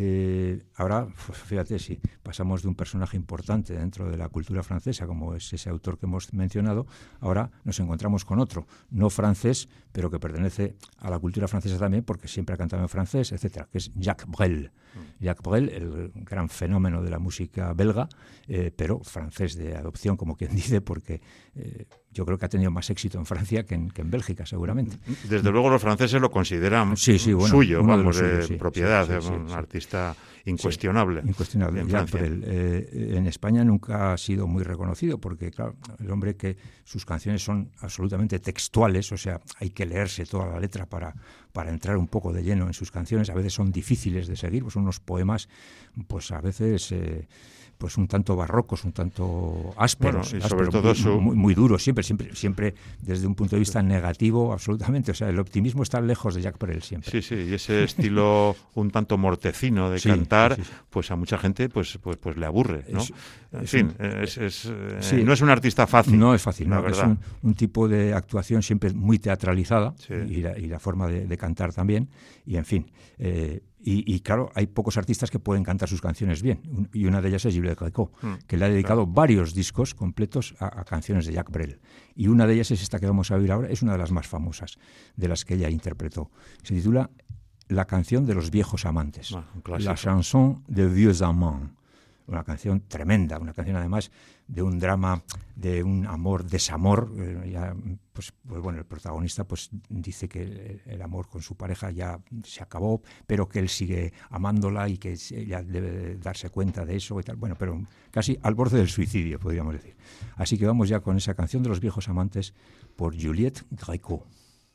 Eh, ahora, pues fíjate, si pasamos de un personaje importante dentro de la cultura francesa, como es ese autor que hemos mencionado, ahora nos encontramos con otro, no francés, pero que pertenece a la cultura francesa también, porque siempre ha cantado en francés, etcétera, que es Jacques Brel. Mm. Jacques Brel, el gran fenómeno de la música belga, eh, pero francés de adopción, como quien dice, porque eh, yo creo que ha tenido más éxito en Francia que en, que en Bélgica, seguramente. Desde luego los franceses lo consideran sí, sí, bueno, suyo, vamos, suyo, de sí, propiedad, sí, sí, sí, un sí, artista incuestionable. Sí, incuestionable. En, Jacques Brel, eh, en España nunca ha sido muy reconocido porque, claro, el hombre que sus canciones son absolutamente textuales, o sea, hay que leerse toda la letra para, para entrar un poco de lleno en sus canciones. A veces son difíciles de seguir, pues son unos poemas, pues a veces... Eh, pues un tanto barrocos, un tanto ásperos, bueno, y sobre ásperos, todo muy, su... muy, muy duros, siempre, siempre, siempre desde un punto de vista negativo, absolutamente. O sea, el optimismo está lejos de Jacques Brel siempre. Sí, sí, y ese estilo un tanto mortecino de sí, cantar, sí, sí. pues a mucha gente pues pues, pues le aburre, ¿no? Es, en es fin, un, es, es, sí, eh, no es un artista fácil. No es fácil, la no, verdad. Es un, un tipo de actuación siempre muy teatralizada, sí. y, la, y la forma de, de cantar también, y en fin... Eh, Y, y claro, hay pocos artistas que pueden cantar sus canciones bien, y una de ellas es Juliette Gréco, mm, que le ha dedicado claro. varios discos completos a, a canciones de Jacques Brel. Y una de ellas es esta que vamos a oír ahora, es una de las más famosas de las que ella interpretó. Se titula La canción de los viejos amantes, ah, La chanson de vieux amants. una canción tremenda, una canción además de un drama, de un amor, desamor. Eh, ya, pues, pues bueno, el protagonista pues dice que el, el amor con su pareja ya se acabó, pero que él sigue amándola y que ella debe darse cuenta de eso y tal. Bueno, pero casi al borde del suicidio, podríamos decir. Así que vamos ya con esa canción de los viejos amantes por Juliette Gréco.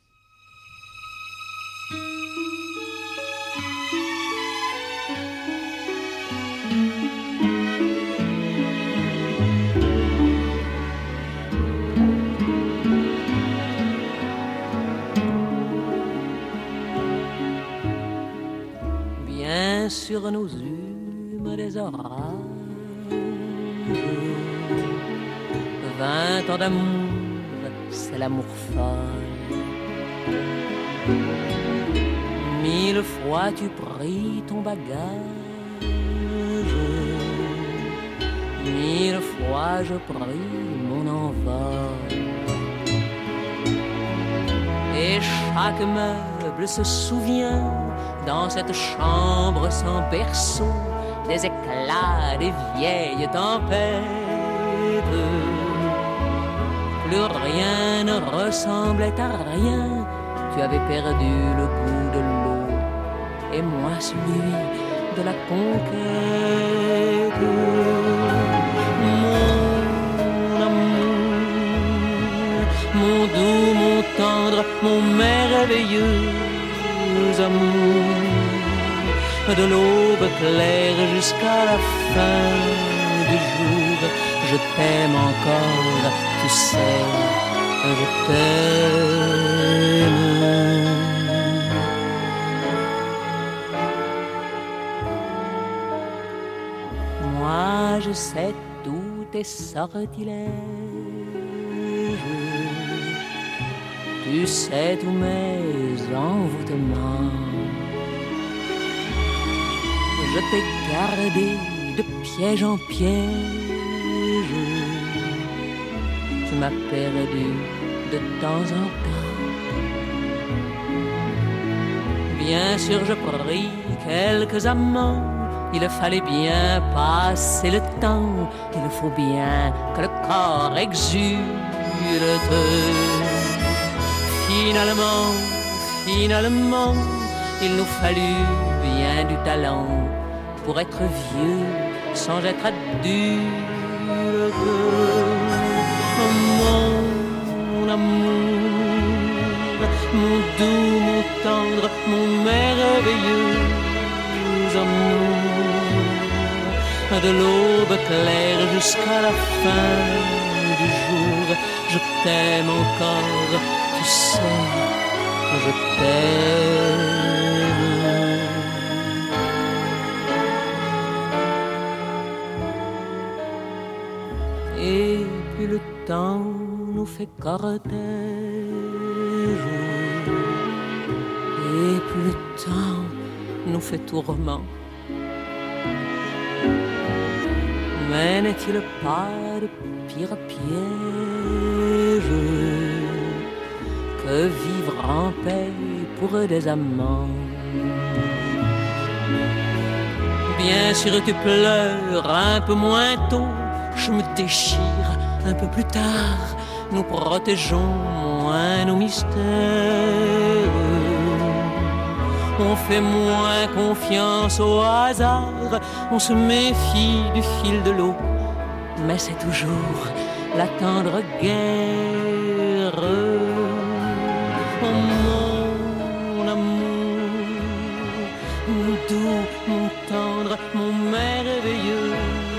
Sur nos humes des orages, vingt ans d'amour, c'est l'amour folle. Mille fois tu pris ton bagage, mille fois je pris mon envol. Et chaque meuble se souvient dans cette chambre sans berceau des éclats des vieilles tempêtes. Plus rien ne ressemblait à rien. Tu avais perdu le goût de l'eau et moi celui de la conquête. Mon amour, mon doux, mon tendre, mon merveilleux amour, de l'aube claire jusqu'à la fin du jour, je t'aime encore, tu sais, je t'aime. Moi je sais tous tes sortilèges, tu sais tous mes envoûtements. Je t'ai gardé de piège en piège. Tu m'as perdu de temps en temps. Bien sûr je pris quelques amants. Il fallait bien passer le temps. Il faut bien que le corps exulte. Finalement, finalement, il nous fallut bien du talent pour être vieux sans être adulte. Mon amour, mon doux, mon tendre, mon merveilleux amour, de l'aube claire jusqu'à la fin du jour, je t'aime encore. Tu sais, je t'aime. Et puis le temps nous fait cortège. Et puis le temps nous fait tourment. Mais n'est-il pas de pire piège que vivre en paix pour des amants? Bien sûr tu pleures un peu moins tôt, je me déchire un peu plus tard, nous protégeons moins nos mystères. On fait moins confiance au hasard, on se méfie du fil de l'eau, mais c'est toujours la tendre guerre. Oh mon amour, mon doux, mon tendre, mon merveilleux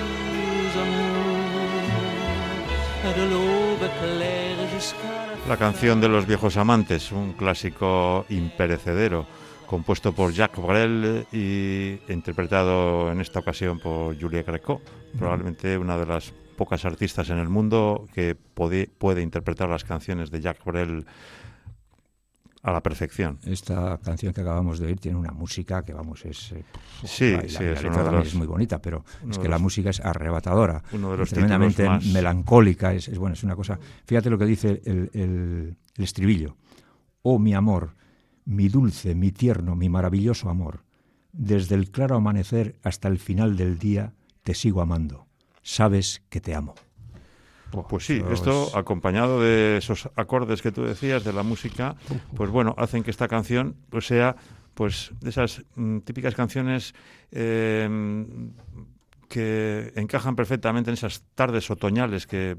amour, de l'aube claire jusqu'à la... La canción de los viejos amantes, un clásico imperecedero, compuesto por Jacques Brel y interpretado en esta ocasión por Juliette Gréco, probablemente una de las pocas artistas en el mundo que puede, puede interpretar las canciones de Jacques Brel a la perfección. Esta canción que acabamos de oír tiene una música que, vamos, es... Eh, sí, la, sí, la, es, la uno de los, es muy bonita, pero es que los, la música es arrebatadora, uno de los tremendamente más... melancólica, es, es, bueno, es una cosa... Fíjate lo que dice el, el, el estribillo. Oh, mi amor, mi dulce, mi tierno, mi maravilloso amor, desde el claro amanecer hasta el final del día, te sigo amando, sabes que te amo. Oh, pues sí, esto es... acompañado de esos acordes que tú decías, de la música, pues bueno, hacen que esta canción pues sea pues de esas mm, típicas canciones eh, que encajan perfectamente en esas tardes otoñales que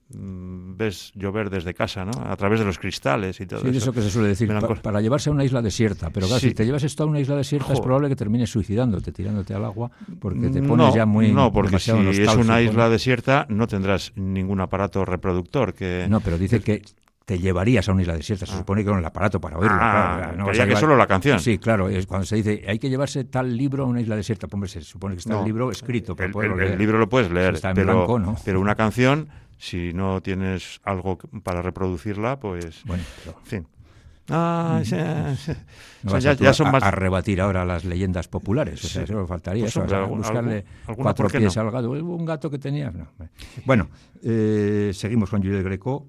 mm, ves llover desde casa, ¿no? A través de los cristales y todo sí, eso. Sí, eso que se suele decir, pa, para llevarse a una isla desierta. Pero claro, sí. si te llevas esto a una isla desierta, jo. es probable que termines suicidándote, tirándote al agua, porque te pones no, ya muy No, porque si es una isla ¿no? desierta, no tendrás ningún aparato reproductor que... No, pero dice que... te llevarías a una isla desierta. Se ah. supone que con el aparato para oírlo. Ah, claro, no quería que solo la canción. Sí, claro. Es cuando se dice hay que llevarse tal libro a una isla desierta, pues, hombre, se supone que está no, el libro escrito. Para el, el, el libro lo puedes leer, está en pero, blanco, ¿no? pero una canción, si no tienes algo para reproducirla, pues... Bueno, pero... en fin. Ah, sí, sí. No o sea, ya, ya son a, más... a rebatir ahora las leyendas populares. O sea, sí. eso faltaría. Pues, eso, hombre, o sea, buscarle algún, cuatro pies no? al gato. ¿Un gato que tenías? No. Bueno, eh, seguimos con Juliette Gréco.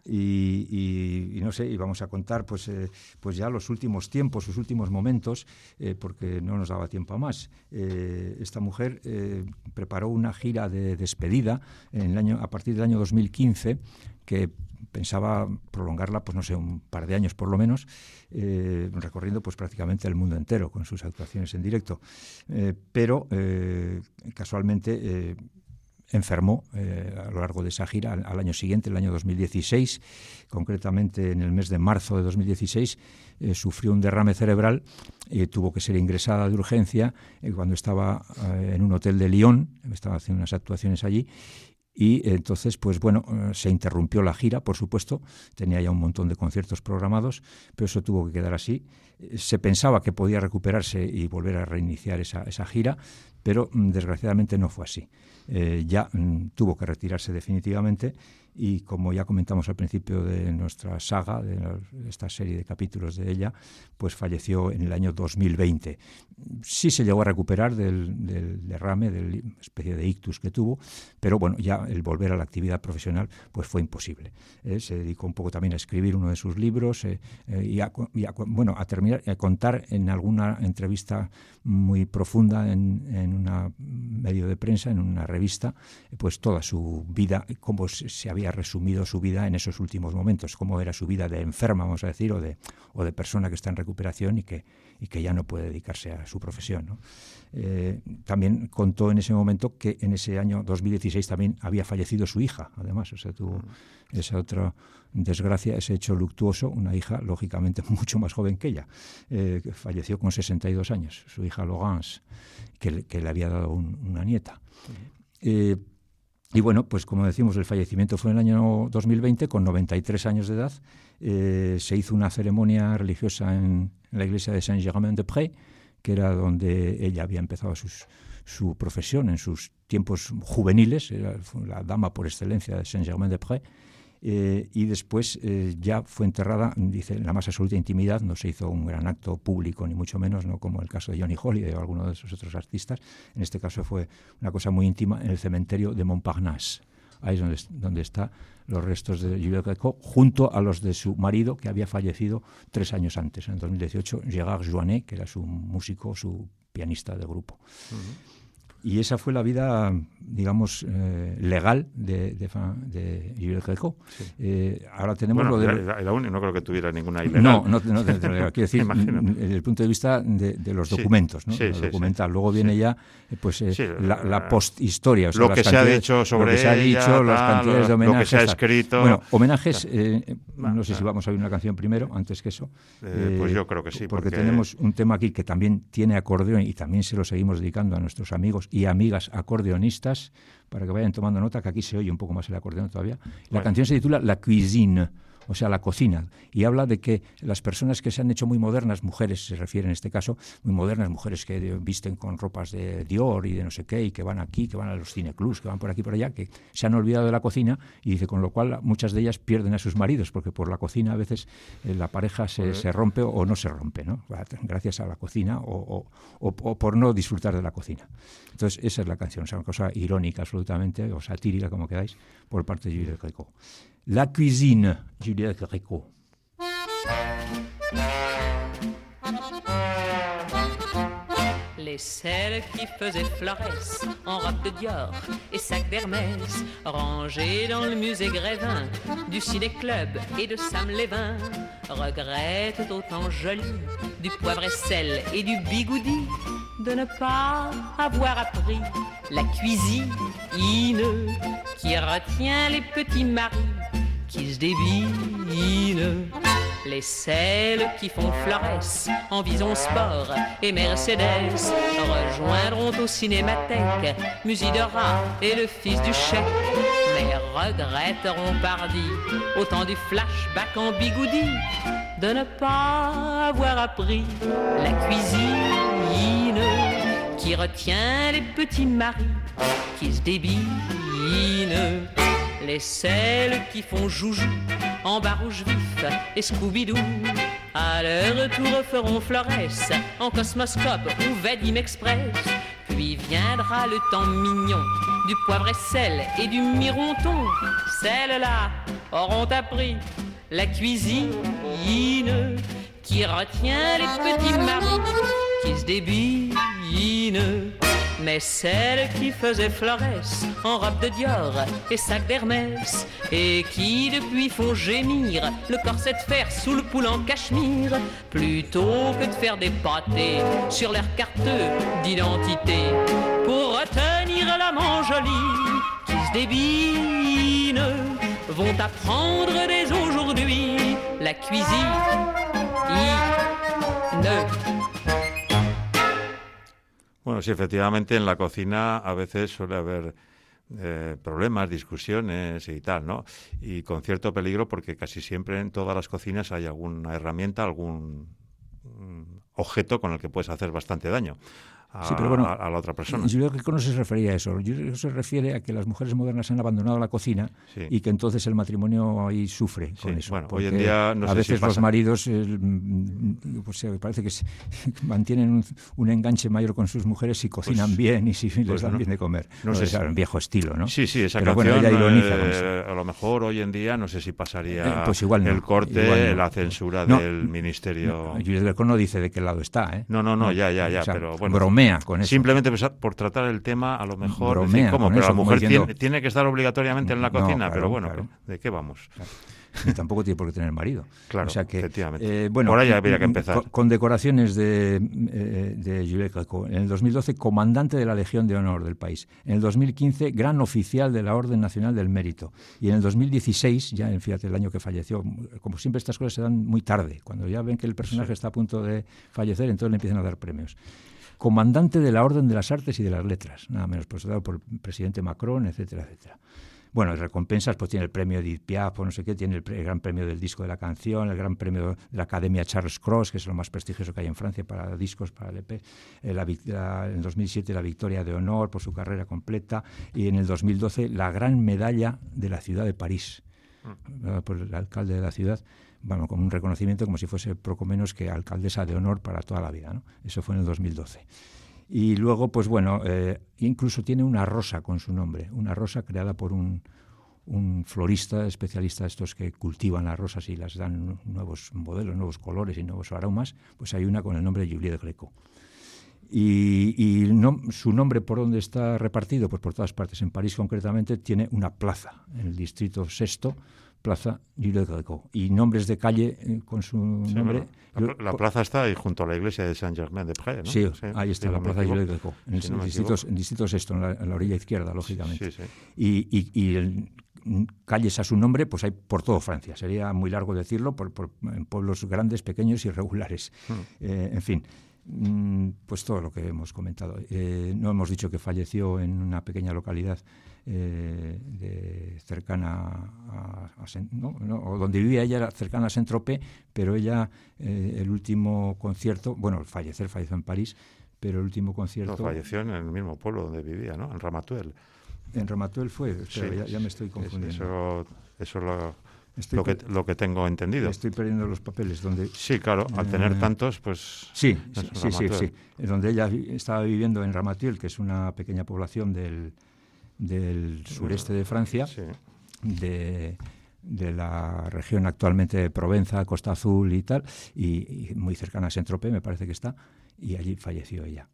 Y, y, y no sé, y vamos a contar pues, eh, pues ya los últimos tiempos, sus últimos momentos, eh, porque no nos daba tiempo a más. Eh, esta mujer eh, preparó una gira de despedida en el año, a partir del año dos mil quince, que pensaba prolongarla, pues no sé, un par de años por lo menos, eh, recorriendo pues prácticamente el mundo entero con sus actuaciones en directo. Eh, pero eh, casualmente... Eh, enfermó eh, a lo largo de esa gira al, al año siguiente, el año dos mil dieciséis, concretamente en el mes de marzo de dos mil dieciséis, eh, sufrió un derrame cerebral y eh, tuvo que ser ingresada de urgencia eh, cuando estaba eh, en un hotel de Lyon, estaba haciendo unas actuaciones allí. Y entonces, pues bueno, se interrumpió la gira, por supuesto, tenía ya un montón de conciertos programados, pero eso tuvo que quedar así. Se pensaba que podía recuperarse y volver a reiniciar esa, esa gira, pero desgraciadamente no fue así. Eh, ya mm, tuvo que retirarse definitivamente y, como ya comentamos al principio de nuestra saga, de esta serie de capítulos de ella, pues falleció en el año dos mil veinte. Sí se llegó a recuperar del, del derrame, de la especie de ictus que tuvo, pero bueno, ya el volver a la actividad profesional pues fue imposible. Eh, se dedicó un poco también a escribir uno de sus libros eh, eh, y, a, y a, bueno, a terminar, a contar en alguna entrevista muy profunda en, en un medio de prensa, en una revista, pues toda su vida, cómo se había resumido su vida en esos últimos momentos, cómo era su vida de enferma, vamos a decir, o de, o de persona que está en recuperación y que, y que ya no puede dedicarse a su profesión, ¿no? Eh, también contó en ese momento que en ese año dos mil dieciséis también había fallecido su hija, además, o sea, tuvo esa otra desgracia, ese hecho luctuoso, una hija lógicamente mucho más joven que ella, eh, que falleció con sesenta y dos años, su hija Laurence, que, que le había dado un, una nieta. Eh, y bueno, pues como decimos, el fallecimiento fue en el año dos mil veinte, con noventa y tres años de edad. Eh, se hizo una ceremonia religiosa en, en la iglesia de Saint-Germain-des-Prés, que era donde ella había empezado sus, su profesión en sus tiempos juveniles, era la dama por excelencia de Saint-Germain-des-Prés. Eh, y después eh, ya fue enterrada, dice, en la más absoluta intimidad. No se hizo un gran acto público, ni mucho menos, no como el caso de Johnny Holiday o alguno de esos otros artistas. En este caso fue una cosa muy íntima en el cementerio de Montparnasse. Ahí es donde, donde están los restos de Juliette Gréco, junto a los de su marido, que había fallecido tres años antes, en el dos mil dieciocho, Gérard Joannet, que era su músico, su pianista de grupo. Uh-huh. Y esa fue la vida, digamos, eh, legal de, de, de Juliette Gréco. Sí. Eh, ahora tenemos bueno, lo de... La, la uni, no creo que tuviera ninguna ilegal. No, no, no, no, no quiero decir, desde el punto de vista de, de los documentos, ¿no? Sí, Lo sí, documental. Sí, Luego viene sí. ya pues, eh, sí, la, la posthistoria. O sea, lo que se ha dicho sobre lo que se ha dicho, ella, las cantidades de homenajes. Lo que se ha escrito. Bueno, homenajes, eh, no sé si vamos a oír una canción primero, antes que eso. Eh, pues yo creo que sí. Porque, porque tenemos un tema aquí que también tiene acordeón y también se lo seguimos dedicando a nuestros amigos y amigas acordeonistas, para que vayan tomando nota, que aquí se oye un poco más el acordeón todavía. La bueno. canción se titula La Cuisine, o sea, la cocina, y habla de que las personas que se han hecho muy modernas, mujeres se refiere en este caso, muy modernas, mujeres que visten con ropas de Dior y de no sé qué, y que van aquí, que van a los cineclubs, que van por aquí por allá, que se han olvidado de la cocina, y dice, con lo cual muchas de ellas pierden a sus maridos, porque por la cocina a veces eh, la pareja se, se rompe o no se rompe, ¿no? Gracias a la cocina o, o, o, o por no disfrutar de la cocina. Entonces esa es la canción, es una cosa irónica absolutamente, o satírica, como queráis, por parte de Juliette Gréco. La Cuisine, Juliette Gréco. Les selles qui faisaient Florès en robe de Dior et sac d'Hermès, rangés dans le musée Grévin du ciné-club et de Sam Lévin, regrettent autant joli du poivre et sel et du bigoudi de ne pas avoir appris la cuisine qui retient les petits maris qui se débinent. Les selles qui font Florès en Bison Sport et Mercedes rejoindront au Cinémathèque Musidora et le fils du chef, mais regretteront pardi au temps du flashback en bigoudi de ne pas avoir appris la cuisine qui retient les petits maris qui se débinent. Les selles qui font joujou en Barouche vif et Scooby-Doo à leur retour feront Florès en Cosmoscope ou Vadim Express. Puis viendra le temps mignon du poivre et sel et du mironton. Celles-là auront appris la cuisine qui retient les petits maris qui se débinent. Mais celles qui faisaient Florès en robe de Dior et sac d'Hermès, et qui depuis font gémir le corset de fer sous le poule en cachemire, plutôt que de faire des pâtés sur leur carte d'identité pour retenir l'amant joli qui se débine, vont apprendre dès aujourd'hui la cuisine. Bueno, sí, efectivamente en la cocina a veces suele haber eh, problemas, discusiones y tal, ¿no? Y con cierto peligro porque casi siempre en todas las cocinas hay alguna herramienta, algún mm, objeto con el que puedes hacer bastante daño a, sí, pero bueno, a, a la otra persona. Yo creo que no se refería a eso. Yo creo que se refiere a que las mujeres modernas han abandonado la cocina, sí, y que entonces el matrimonio ahí sufre con sí, eso. Bueno, hoy en día no a sé veces si pasa. Los maridos eh, pues, parece que se, mantienen un, un enganche mayor con sus mujeres si cocinan pues, bien y si pues les dan no, bien de comer. No sé, sé, claro, en viejo estilo, ¿no? Sí, sí, esa pero canción, bueno, ella ironiza eh, con eso. A lo mejor hoy en día no sé si pasaría eh, pues igual no, el corte, igual no. la censura no, del ministerio. No, Juliette Greco no dice de qué lado está, ¿eh? No, no, no, no ya, ya, ya, o sea, pero bueno. Bromea con eso. Simplemente por tratar el tema, a lo mejor, Bromea decir, ¿cómo? Pero eso, la mujer diciendo, tiene, tiene que estar obligatoriamente en la cocina, no, claro, pero bueno, claro. ¿de qué vamos? Claro. Ni tampoco tiene por qué tener marido. Claro, o sea que, efectivamente. Eh, bueno, por ahí habría que empezar. Con, con decoraciones de, eh, de Juliette Greco. En el dos mil doce, comandante de la Legión de Honor del país. En el dos mil quince, gran oficial de la Orden Nacional del Mérito. Y en el dos mil dieciséis, ya fíjate el año que falleció, como siempre estas cosas se dan muy tarde. Cuando ya ven que el personaje sí. está a punto de fallecer, entonces le empiezan a dar premios. Comandante de la Orden de las Artes y de las Letras, nada menos, pues dado por el presidente Macron, etcétera, etcétera. Bueno, y recompensas, pues tiene el premio Edith Piaf, o no sé qué, tiene el, el gran premio del disco de la canción, el gran premio de la Academia Charles Cros, que es lo más prestigioso que hay en Francia para discos, para el E P. Eh, la, la, en dos mil siete la Victoria de Honor por su carrera completa, y en el dos mil doce la gran medalla de la ciudad de París, mm. por el alcalde de la ciudad, bueno, con un reconocimiento como si fuese poco menos que alcaldesa de honor para toda la vida, ¿no? Eso fue en el dos mil doce. Y luego, pues bueno, eh, incluso tiene una rosa con su nombre, una rosa creada por un, un florista especialista, estos que cultivan las rosas y las dan nuevos modelos, nuevos colores y nuevos aromas, pues hay una con el nombre de Juliette Greco. Y, y no, su nombre, ¿por dónde está repartido? Pues por todas partes. En París, concretamente, tiene una plaza, en el distrito sexto, Plaza Juliette Greco, y nombres de calle eh, con su sí, nombre. Bueno, la, la plaza está ahí junto a la iglesia de Saint-Germain-des-Prés, ¿no? Sí, sí, ahí está, la Plaza Juliette Greco, en el, si no distrito, en distrito sexto, en la, en la orilla izquierda, lógicamente. Sí, sí. Y, y, y el, calles a su nombre, pues hay por todo Francia. Sería muy largo decirlo, por, por, en pueblos grandes, pequeños y regulares. Hmm. Eh, en fin. Pues todo lo que hemos comentado. Eh, no hemos dicho que falleció en una pequeña localidad eh, de, cercana a, a ¿no? No, o donde vivía ella, era cercana a Saint-Tropez, pero ella, eh, el último concierto, bueno, fallecer, falleció en París, pero el último concierto... No, falleció en el mismo pueblo donde vivía, ¿no? En Ramatuelle. En Ramatuelle fue, espera, sí, ya, ya me estoy confundiendo. Eso, eso lo... Estoy lo que lo que tengo entendido. Estoy perdiendo los papeles. Donde sí, claro, al eh, tener tantos, pues... Sí, sí, sí, sí. Donde ella estaba viviendo en Ramatuelle, que es una pequeña población del, del sureste de Francia, sí. de, de la región actualmente de Provenza, Costa Azul y tal, y, y muy cercana a Saint-Tropez, me parece que está, y allí falleció ella.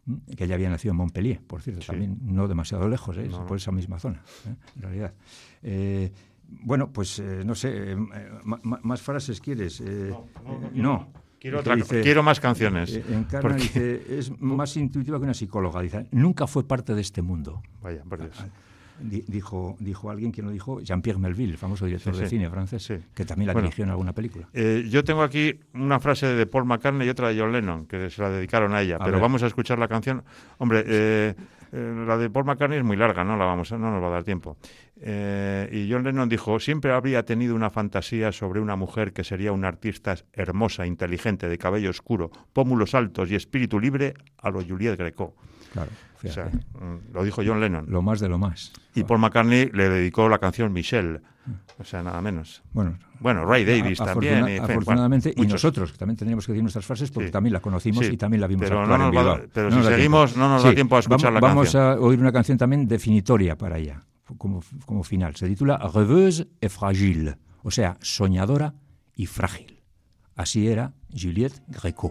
que ella había nacido en Montpellier, por cierto, Sí. también no demasiado lejos, ¿eh? No, no. por esa misma zona, ¿eh? En realidad. Eh, bueno, pues eh, no sé, eh, ma- ma- ¿más frases quieres? Eh, no, eh, no. Quiero, Porque otra, dice, quiero más canciones. eh, Encarna porque- dice, es más intuitiva que una psicóloga. Dice, nunca fue parte de este mundo. Vaya, por Dios. Di- Dijo, dijo alguien que no dijo, Jean-Pierre Melville, el famoso director Sí, de sí. cine francés, Sí. que también la Bueno. dirigió en alguna película. Eh, yo tengo aquí una frase de Paul McCartney y otra de John Lennon, que se la dedicaron a ella, A pero ver. vamos a escuchar la canción. Hombre, eh, eh, la de Paul McCartney es muy larga, no la vamos a- no nos va a dar tiempo. Eh, y John Lennon dijo, siempre habría tenido una fantasía sobre una mujer que sería una artista hermosa, inteligente, de cabello oscuro, pómulos altos y espíritu libre a lo Juliette Greco. Claro, O sea, fíjate. mm, lo dijo John Lennon. Lo más de lo más. Y Paul McCartney le dedicó la canción Michelle, o sea, nada menos. Bueno, Bueno, Ray Davis a- también. afortuna- y, en fin, afortunadamente, bueno, y muchos. nosotros, que también tendríamos que decir nuestras frases, porque Sí. también la conocimos Sí, y también la vimos pero actuar no en nos va a Bilbao. dar- pero No si nos da seguimos, tiempo. no nos da tiempo a escuchar la vamos canción. a oír una canción también definitoria para ella, como, como final. Se titula Rêveuse et fragile, o sea, soñadora y frágil. Así era Juliette Greco.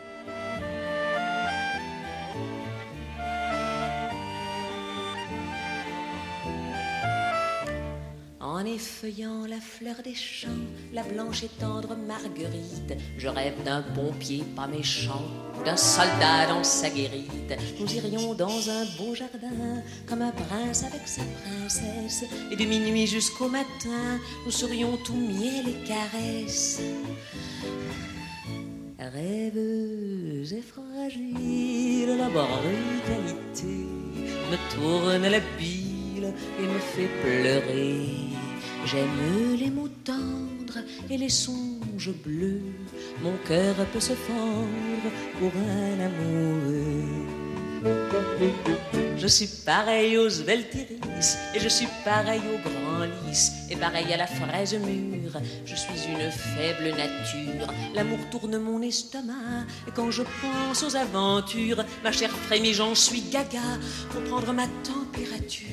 En effeuillant la fleur des champs, la blanche et tendre marguerite, je rêve d'un pompier pas méchant, d'un soldat dans sa guérite. Nous irions dans un beau jardin, comme un prince avec sa princesse, et de minuit jusqu'au matin, nous serions tout miel et caresses. Rêveuse et fragile, la brutalité me tourne la bile et me fait pleurer. J'aime les mots tendres et les songes bleus. Mon cœur peut se fendre pour un amoureux. Je suis pareil aux Veltiris et je suis pareil au grand lys et pareil à la fraise mûre. Je suis une faible nature. L'amour tourne mon estomac et quand je pense aux aventures, ma chair frémit, j'en suis gaga pour prendre ma température.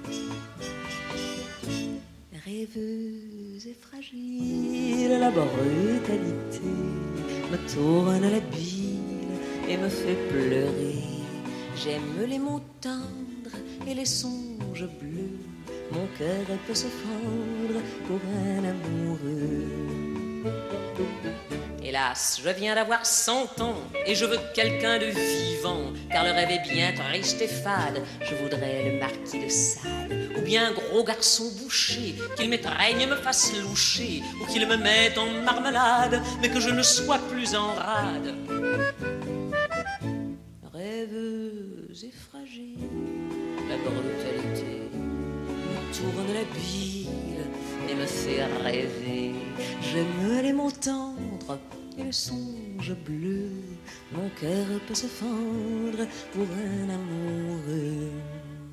Rêveuse et fragile, la brutalité me tourne la bile et me fait pleurer. J'aime les mots tendres et les songes bleus. Mon cœur peut se fendre pour un amoureux. Hélas, je viens d'avoir cent ans et je veux quelqu'un de vivant, car le rêve est bien triste et fade. Je voudrais le marquis de Sade, ou bien un gros garçon boucher, qu'il m'étreigne, me fasse loucher, ou qu'il me mette en marmelade, mais que je ne sois plus en rade. Rêveuse et fragile, la brutalité me tourne la bile et me fait rêver. J'aime les mots tendres et les songes bleus. Mon cœur peut se fendre pour un amoureux.